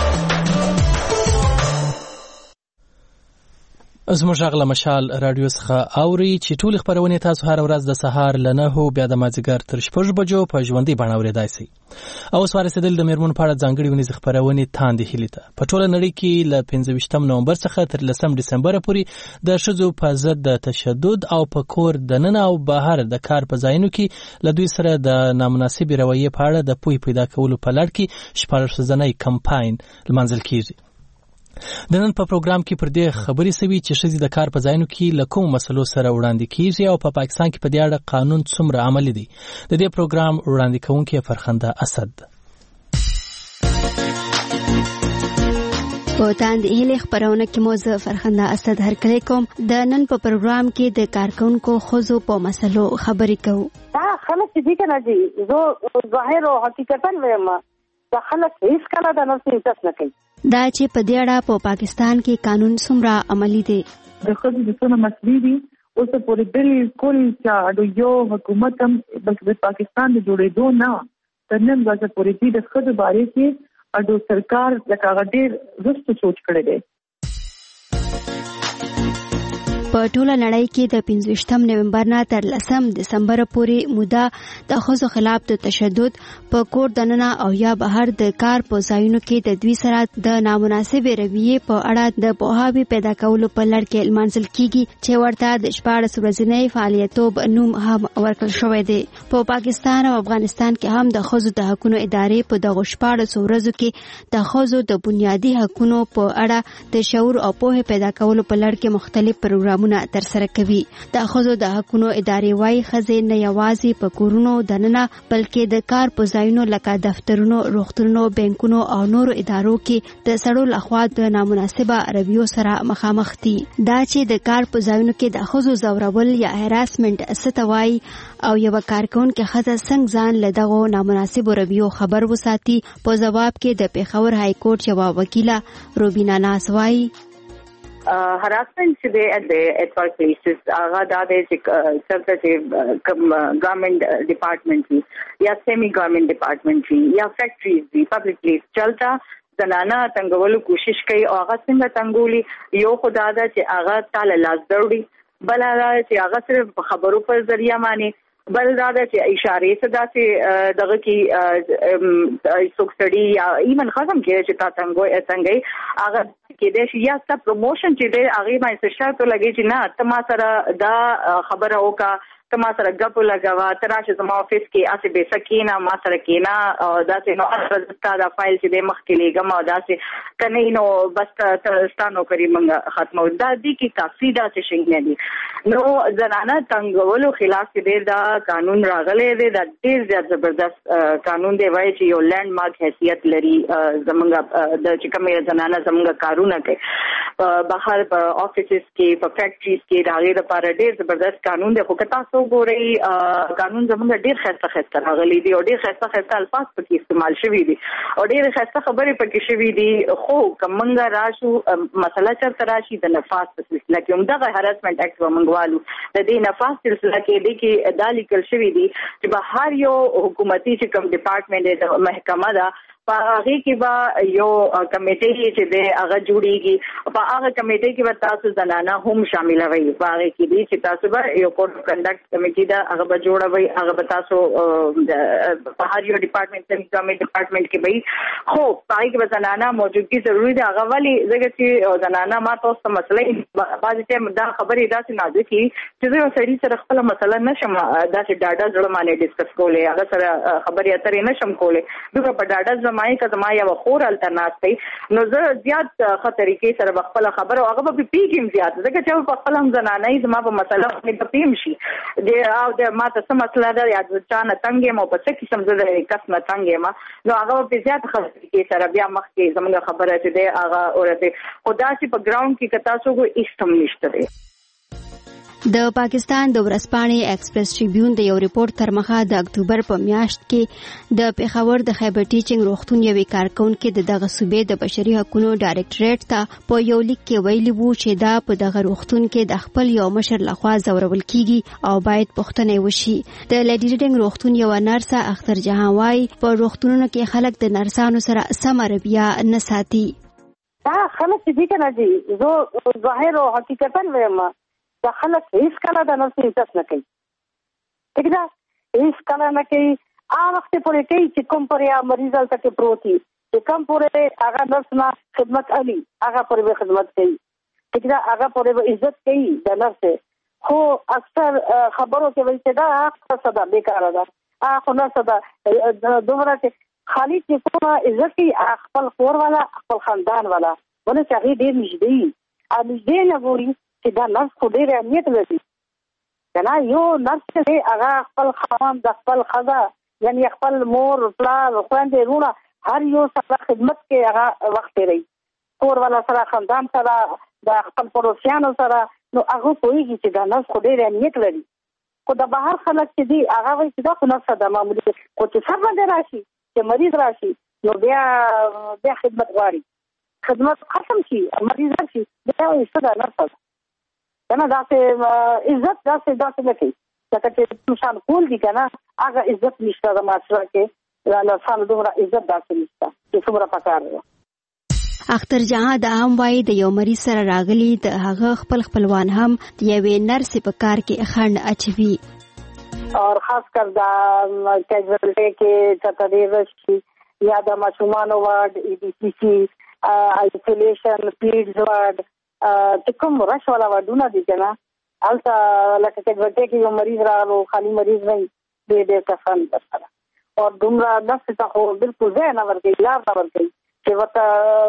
زموږ غږ مشال رادیو څخه اوري چې ټول خبرونه تاسو هر ورځ د سهار ل نهو بیا د مازیګر تر شپږ بجو په ژوندۍ بڼه اوریدای شئ. او سوارسدل د میرمن په اړه ځانګړي ونیز خبرونه تاندې هلي ته په ټوله نړۍ کې ل پنځه ویشتم نومبر څخه تر لسم دسمبر پورې د شذو په ضد د تشدد او په کور د نن او بهر د کار په ځایونو کې ل دوی سره د نامناسب رویې په اړه د پوی پیدا کولو په لړ کې شپږ ځنۍ کمپاین لمنځل کیږي. د نن په پروګرام کې پر دې خبرې سوي چې ښځې د کار په ځایونو کې له کومو مسلو سره وړاندې کیږي او په پاکستان کې په دې اړه قانون څومره عملي دی. د دې پروګرام وړاندې کوونکی فرخنده اسد. په تاندې هلي خبرونه کې موزه فرخنده اسد هرکلی کوم. د نن په پروګرام کې د کارکونکو خزو په مسلو خبرې کوو. دا خلک دي کنه جی زه ظاهر او حقیقتا وایم دا خلک هیڅ کله د نفس عزت نه کوي. دا چې په دې اړه په پاکستان کې قانون څومره عملي دی. د خځو د څونه مسلې دي اوس پورې بالکل چې یو حکومت هم بلکې د پاکستان د جوړېدو نه تر نن ورځې پورې د خځو باره کې اډو سرکار لکه غډیر رښتو سوچ کړی دی. په ټوله نړۍ کې د پنځویشتم نومبر نه تر لسم دسمبر پورې موده د ښځو خلاف د تشدد په کور دننه او یا بهر د کار په ځایونو کې د دوی سره د نامناسبې رویې په اړه د پوهاوي پیدا کولو په لړ کې لمانځل کیږي چې ورته د شپاړس ورځنۍ فعالیتوب نوم هم ورکړل شوی دی. په پاکستان او افغانستان کې هم د ښځو د حقوقو ادارې په دغه شپاړس ورځو کې د ښځو د بنیادي حقوقو په اړه د شعور او پوهه پیدا کولو په لړ کې مختلف پروګرامونه تر سره کوي. د ښځو د حقوقو ادارې وايي ښځې نه یوازې په کورونو دننه بلکې د کار په ځایونو لکه دفترونو، روغتونونو، بانکونو او نورو ادارو کې د سړو لخوا د نامناسبه رویو سره مخامخ دي. دا چې د کار په ځایونو کې د ښځو ځورول یا هراسمنټ څه ته وايي او یو کارکونکو ښځه څنګه ځان له دغه نامناسبو رویو خبر وساتي، په جواب کې د پیښور های کورټ یو وکیله روبینا ناز وايي harassment چې دی at the at work places هغه دا دی چې څنګه چې کوم ګورنمنت ډپارټمنټ وي یا سیمي ګورنمنت ډپارټمنټ وي یا فیکټریز وي پبلک پلیس چلتا زنانه تنګولو کوشش کوي او هغه څنګه تنګولي یو خدا دا چې هغه تعالی لاس ضروري بل هغه چې هغه صرف خبرو پر ذریعہ معنی بل دا چې اشاره صدا چې دغه کې سوکسړي یا ایمن خزم کې چې تا څنګه څنګه هغه کې د شیا ست پروموشن چې د هغه ما څه شرط لګي چې نه تما سره دا خبره وکا ته ما سره ګپ لګوا تراشه زما افیس کې اسه به سکینا ما سره کینا او داسې نو اصل دا فایل چې د مخ کې لګم او داسې کنه نو بس ستانو کری منګه ختمو دا دي کې کافي داسې شي نه دي نو زنانه تنګولو خلاف دې دا قانون راغلی دی دا ډیر زیات زبردست قانون دی وایي چې یو لینډ مارک حیثیت لري زمونږ د چې کومه زنانه زمونږ کارونه کوي بهر په افیسز کې په فیکټریز کې دا غیر لپاره ډیر زبردست قانون دی خو که تاسو ګورئ قانون زمونږ ډیر خسته خسته راغلی دی او ډیر خسته خسته الفاظ پکې استعمال شوي دي او ډیر خسته خبرې پکې شوي دي خو کومنګ راشو مسله چرته راشي د نفاذ په سلسله کې هم دغه هراسمنت اکټ ومنګوالو د دې نفاذ سلسله کې د کې دا لیکل شوي دي چې به هر یو حکومتي چې کوم ډپارټمنټ د محکمه ده په هغه کې به یو کمیټه چې د هغه جوړیږي په هغه کمیټه کې به تاسو زنانه هم شامل وي په هغه کې دي چې تاسو به یو کوډ اف کنډکټ کمیټه ده هغه به جوړوي هغه به تاسو په هر یو ډپارټمنټ کې کومه ډپارټمنټ کې به خو پای کې به زنانه موجودګي ضروری ده هغه والی ځکه چې زنانه ما تاسو مسلې بعضی ټیم دا خبرې داسې نازکې چې زه سړي سره خپل مسله نشم داسې ډاډا زړه باندې ډیسکس کولای هغه سره خبرې اترې نشم کولای دغه په ډاډا مای که زما یو خور الټرناتیو نو زه زیات خطرې کې سره خپل خبره هغه به پیګم زیات ځکه چې په خپل هم زنانه زما په مسله باندې پیم شي د او د ماته سم مسله ده یا د چانه تنګې مو په څه قسم زه د کس نه تنګې ما نو هغه په زیات خطرې کې سره بیا مخ کې زموږ خبره چې ده هغه اورته خدا چې په ګراوند کې کتا سو کو استم نشته ده د پاکستان د ورځپاڼې ایکسپریس ټریبیون د یو ریپورت تر مخه د اکتوبر په میاشت کې د پیښور د خیبر ټیچینګ روغتون یوې کارکونکو د دغه صوبې د بشري حقوقو ډایریکټریټ ته په یو لیک کې ویلي وو چې دا په دغه روغتون کې د خپل یو مشر لخوا ځورول کیږي او باید پوښتنه وشي د لیډي ریډینګ روغتون یو نرسه اختر جهان وايي په روغتونونو کې خلک د نرسانو سره سم رویه نه ساتي دا خلک دې کنه دي زه ظاهر او حقیقتا وایم دا خلک هیڅ کله د نرس عزت نه کوي ٹھیک ده هیڅ کله نه کوي هغه وخت پورې کوي چې کوم پرې مریض هلته کې پروت وي چې کوم پورې هغه نرس نه خدمت علي هغه پورې به خدمت کوي ٹھیک ده هغه پورې به عزت کوي د نرس خو اکثر خبرو کې وایي چې دا هغه صدا بیکاره ده هغه خو نرس ده دومره چې خالي چې کومه عزت کوي خپل کور والا خپل خاندان والا ولې چې هغه ډېر نږدې وي او نږدې نه ګوري چې دا نرس خو ډېر اهمیت لري کنه یو نرس دی هغه خپل خاوند د خپل ښځه یعنی خپل مور پلار خویندې وروڼه هر یو سره خدمت کې هغه وخت تېروي کور والا سره خاندان سره د خپل پړوسیانو سره نو هغه پوهېږي چې دا نرس خو ډېر اهمیت لري خو د بهر خلک چې دي هغه وایي چې دا خو نرسه ده معمولي خو چې سر باندې راشي چې مریض راشي نو بیا بیا خدمت غواړي خدمت ختم شي مریض راشي بیا وایي څه ده نرسه ده کنه داسې عزت داسې داسې نه کوي ځکه چې انسان کول دي کنه هغه عزت نشته د معاشره کې د انسان دومره عزت داسې نشته چې څومره پکار دی اختر جهان د هم وای د یو مریض سره راغلی د هغه خپل خپلوان هم د یوې نرس په کار کې خند اچوي او خاص کر د کیجوالټي کې چتري شي یا د ماشومان وارد ای ډي سی سی آیسولیشن پیډز وارد چې کوم رش والا وادونه دي کنه البته لکه چې ورته کې یو مریض راغلو خالي مریض نه دی دې کسان درته او دومره داسې ته خو بالکل ځای نه ورکوي لار نه ورکوي چې ورته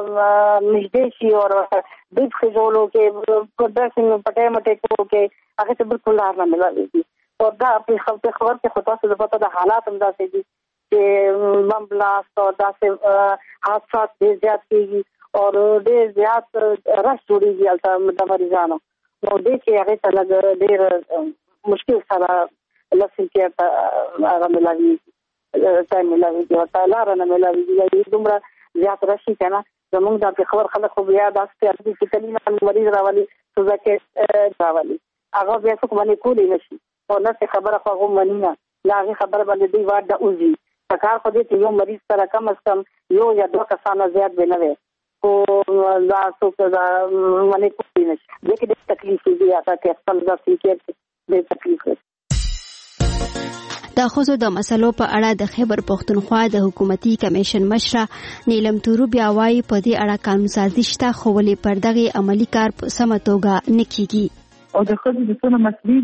نږدې شي او ورته ډیپ خجولو کې په ډرسینګ پټې مټې کو کې هغه ته بالکل لار نه ملایږي او دا په خپل خبر کې خو تاسو د پته د حالات هم داسې دي چې بم بلاست او داسې حادثات ډېر زیات کېږي اور ډېر زیات رش جوړیږي هلته د مریضانو نو دې کې هغې ته لږ ډېر مشکل سره لسل کې ته هغه ملاویږي ټایم ملاویږي ورته لاره نه ملاویږي دومره زیات رشي که نه زمونږ دا پېښور خلک خو بیا داسې دي چې کلي نه مریض راولي سوزکې راولي هغه بیا څوک باندې کولی نه شي او نسې خبره خو هغه مني نه له هغې خبره باندې دوی واټ د اوځي په کار خو دې چې یو مریض سره کم از کم یو یا دوه کسانه زیات به نه وي خو دا څوک دا باندې کولی نه شي دې کې ډېر تکلیف دي هغه کې خپل ځای کې ډېر تکلیف دی د ښځو د مسلو په اړه د خیبر پښتونخوا د حکومتي کمیشن مشره نیلم تورو بیا وايي په دې اړه قانون سازي شته خو ولې پر دغه عملی کار په سمه توګه نه کیږي او د ښځو د څونه مسلې دي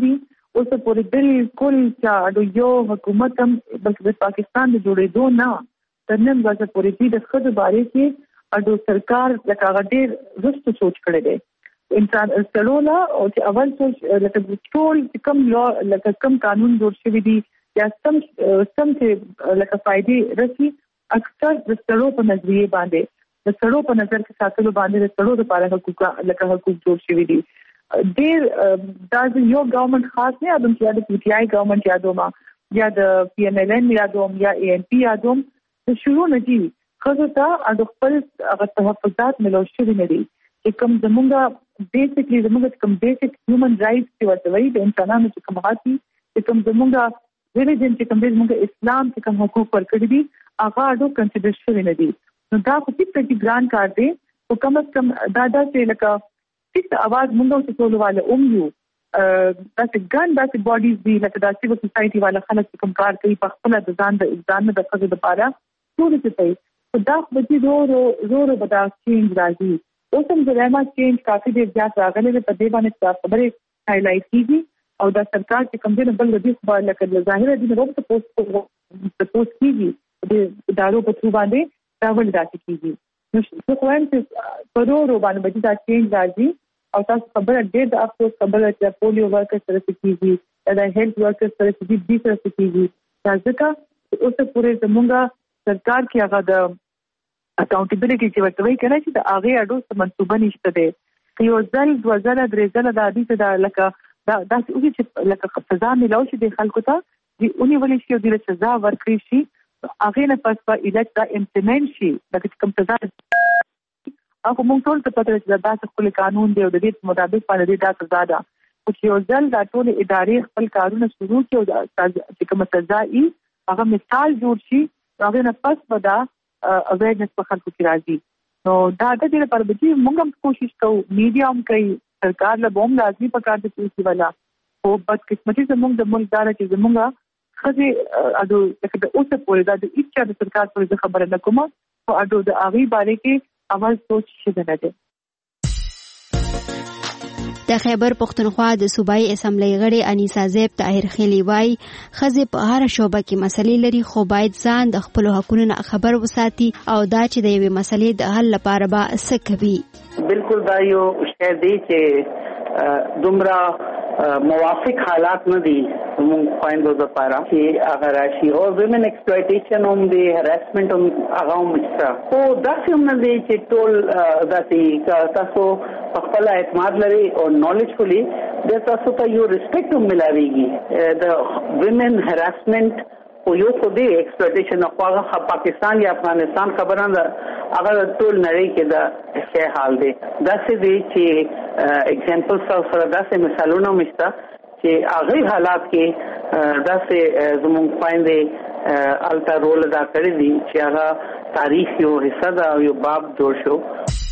اوس پورې بالکل چې یو حکومت هم بلکې د پاکستان د جوړېدو نه تر نن ورځې پورې د خود باره کې اډو سرکار لکه غډیر رښتو سوچ کړی دی انسان استلولا او چې اول سوچ لکه ټول کم لا لکه کم قانون جوړ شوی دی یا سم سم چې لکه فائدې رسی اکثر د سړو په نظریه باندې د سړو په نظر کې ساتلو باندې د سړو لپاره حقوق لکه حقوق جوړ شوی دي ډیر دا یو ګورنمنت خاص نه ادم چې د پی ټی آی ګورنمنت یادوم یا د پی ایم ایل ان یادوم یا ای ان پی یادوم د شروع نه دي خو ته د خپل هغه تحفظات ملو شوی نه دي چې کوم زمونږه بیسیکلی زمونږه کوم بیسیک هیومن رائټس چې ورته وایي د انسانانو چې کوم حقوق چې کوم زمونږه ریلیجن چې کوم زمونږه اسلام چې کوم حقوق ورکړي دي هغه اډو کنسیډر شوی نه دي نو دا خو هیڅ کې ګران کار دی او کم از کم دا دا چې لکه هیڅ आवाज مونږ ته ټول والے اوم یو دا ګان دا باډیز دی لکه دا سیویل سوسایټي والا خلک کوم کار کوي په خپل د ځان د ځان د خپل لپاره ټول څه کوي دا خو به زو زو بدا چینج راځي اوس هم د راما چینج کافي ډیر زیات راغلی په دې باندې خبرې هایلایټ کیږي او دا سرکار چې کوم دې بل ردی خو لکه ظاهر دي نو په پوسټ په پوسټ کیږي د ادارو په ثرو باندې دا ول داسې کیږي نو څه کوم چې پرورو باندې به دا چینج راځي او تاسو خبره ډېر د افسوس خبره چې پولیو ورکر سره کیږي دا هیلث ورکر سره کیږي دې سره کیږي ځکه اوس پورې زمونږه سرکار کې هغه د اکاونټیبিলিټي چې ورته وایي کنه چې د هغه اډو منصوبه نشته ده یو ځل دوه ځله درې ځله د حدیث د لکه دا داسې اوږي چې لکه سزا ملو شي د خلکو ته دی اونې ولې شي د سزا ورکړي شي هغه نه پس په الټ دا امپلیمنٹ شي دا کوم سزا هغه موږ ټول ته پته چې دا خپل قانون دی او د دې مطابق باندې دا سزا ده او چې یو ځل دا ټول ادارې خپل کارونه شروع کړي او چې کوم سزا ای هغه مثال جوړ شي هغه نه پس ودا اویرنس په خلکو کې راځي نو دا د دې لپاره چې موږ هم کوشش کوو میډیا هم کوي سرکار له بوم لازمي پکار دي چې والا او بد قسمتي زموږ د ملک دار چې زموږه خځه اډو لکه د اوسه پورې دا د اچا د سرکار پورې خبره نه کومه او اډو د اغي باره کې اول سوچ شي نه ده د خیبر پختونخوا د صوبایي اسمبلی غړي انیسا زیب طاهر خیلی وای خځه په هر شوبه کې مسلې لري خو باید ځان د خپل حقوقو خبر وساتي او دا چې د یوې مسلې د حل لپاره به څه کوي بالکل دا یو شی دی چې دومره موافق حالات نه دي موږ خويندو لپاره چې هغه راشي او ویمن ایکسپلویټیشن هم دی هراسمنت هم هغه هم شته او دا څه نه دی چې ټول داسې تاسو خپل اعتماد لري او نالجفلی د تاسو ته یو ریسپیکټ هم ملاويږي د ویمن هراسمنت او یو خو دی ایکسپلویټیشن خو هغه پاکستان یا افغانستان خبره نه هغه ټول نړۍ کې دا څه حال دی دا څه دی چې اگزامپل سره دا څه مثالونه مشته چې هغه حالات کې دا څه زموږ پاندې الټا رول ادا کړی دي چې هغه تاریخ یو حصہ دا یو باب جوړ شو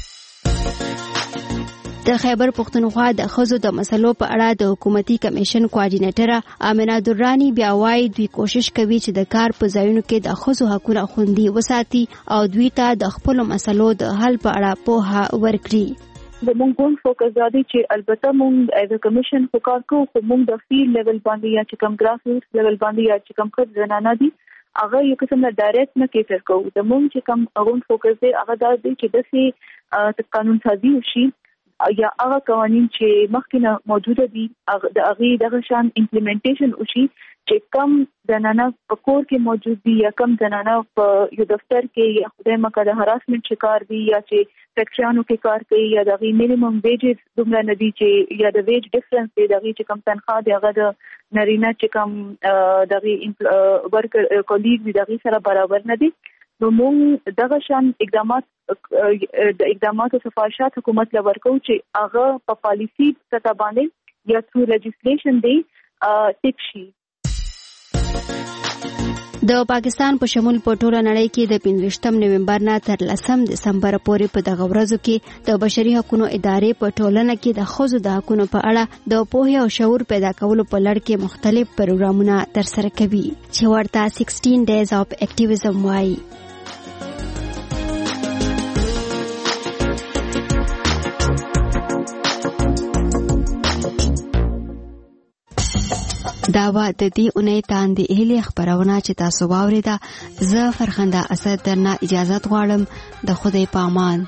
د خیبر پختونخوا د خزو د مسلو په اړه د حکومتي کمیشن کوارډینیټر امینه درانی بیا وايي دوی کوشش کوي چې د کار په ځایونو کې د خزو حقوقو خوندي وساتي او دوی ته د خپل مسلو د حل په اړه پوهه ورکړي د مونږ فوکس دی چې البته مونږ ایز ا کمیشن فوکس کوو چې مونږ د فیلډ لیول باندې یا چې کم ګراس روټ لیول باندې یا چې کم خد زنانه دي هغه یو قسم نه ډایرکټ نه کیټر کوو د مونږ چې کم اون فوکس دی هغه دا دی چې د سي قانون سازي وشي یا هغه قوانين چې مخکې موجوده دي د هغه دغه شان امپلیمنټیشن وشي چې کم زنانه په کور کې موجود دي یا کم زنانه په یو دفتر کې یا خدای مکه د هراسمنت شکار دي یا چې فیکټریانو کې کار کوي یا د غي مینیمم ویجز دومره نه دي چې یا د ویج ډیفرنس دی د غي چې کم تنخواه دی هغه د نارینه چې کم د غي ورکر کولیګ دی د غي سره برابر نه دي نو موږ دغه شان اقدامات د اقداماتو سفارشات حکومت له ورکو چې هغه په پالیسی سطح باندې یا ثرو لیجسلیشن دی ټیک شي د پاکستان په شمول په ټوله نړۍ کې د پنځویشتم نومبر نه تر لسم دسمبر پورې په دغه ورځو کې د بشري حقوقو ادارې په ټولنه کې د ښځو د حقوقو په اړه د پوهې او شعور پیدا کولو په لړ کې مختلف پروګرامونه ترسره کوي چې ورته سیکسټین ډیز اف اکټیویزم وایي دا و د دې اونۍ تاندې اهلي خبرونه چې تاسو واوریده. زه فرخنده اسد درنه اجازه غواړم. د خدای په امان.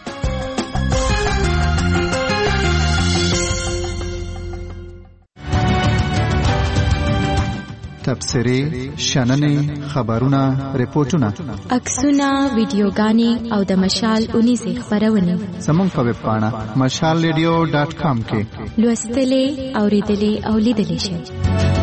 تبصرې، شننې، خبرونه، ریپورتونه، عکسونه، ویډیوګانې او د مشال اونیزې خبرونه زموږ په ویب پاڼه مشال ریډیو ډاټ کام کې لوستلې، اوریدلې او لیدلې شئ.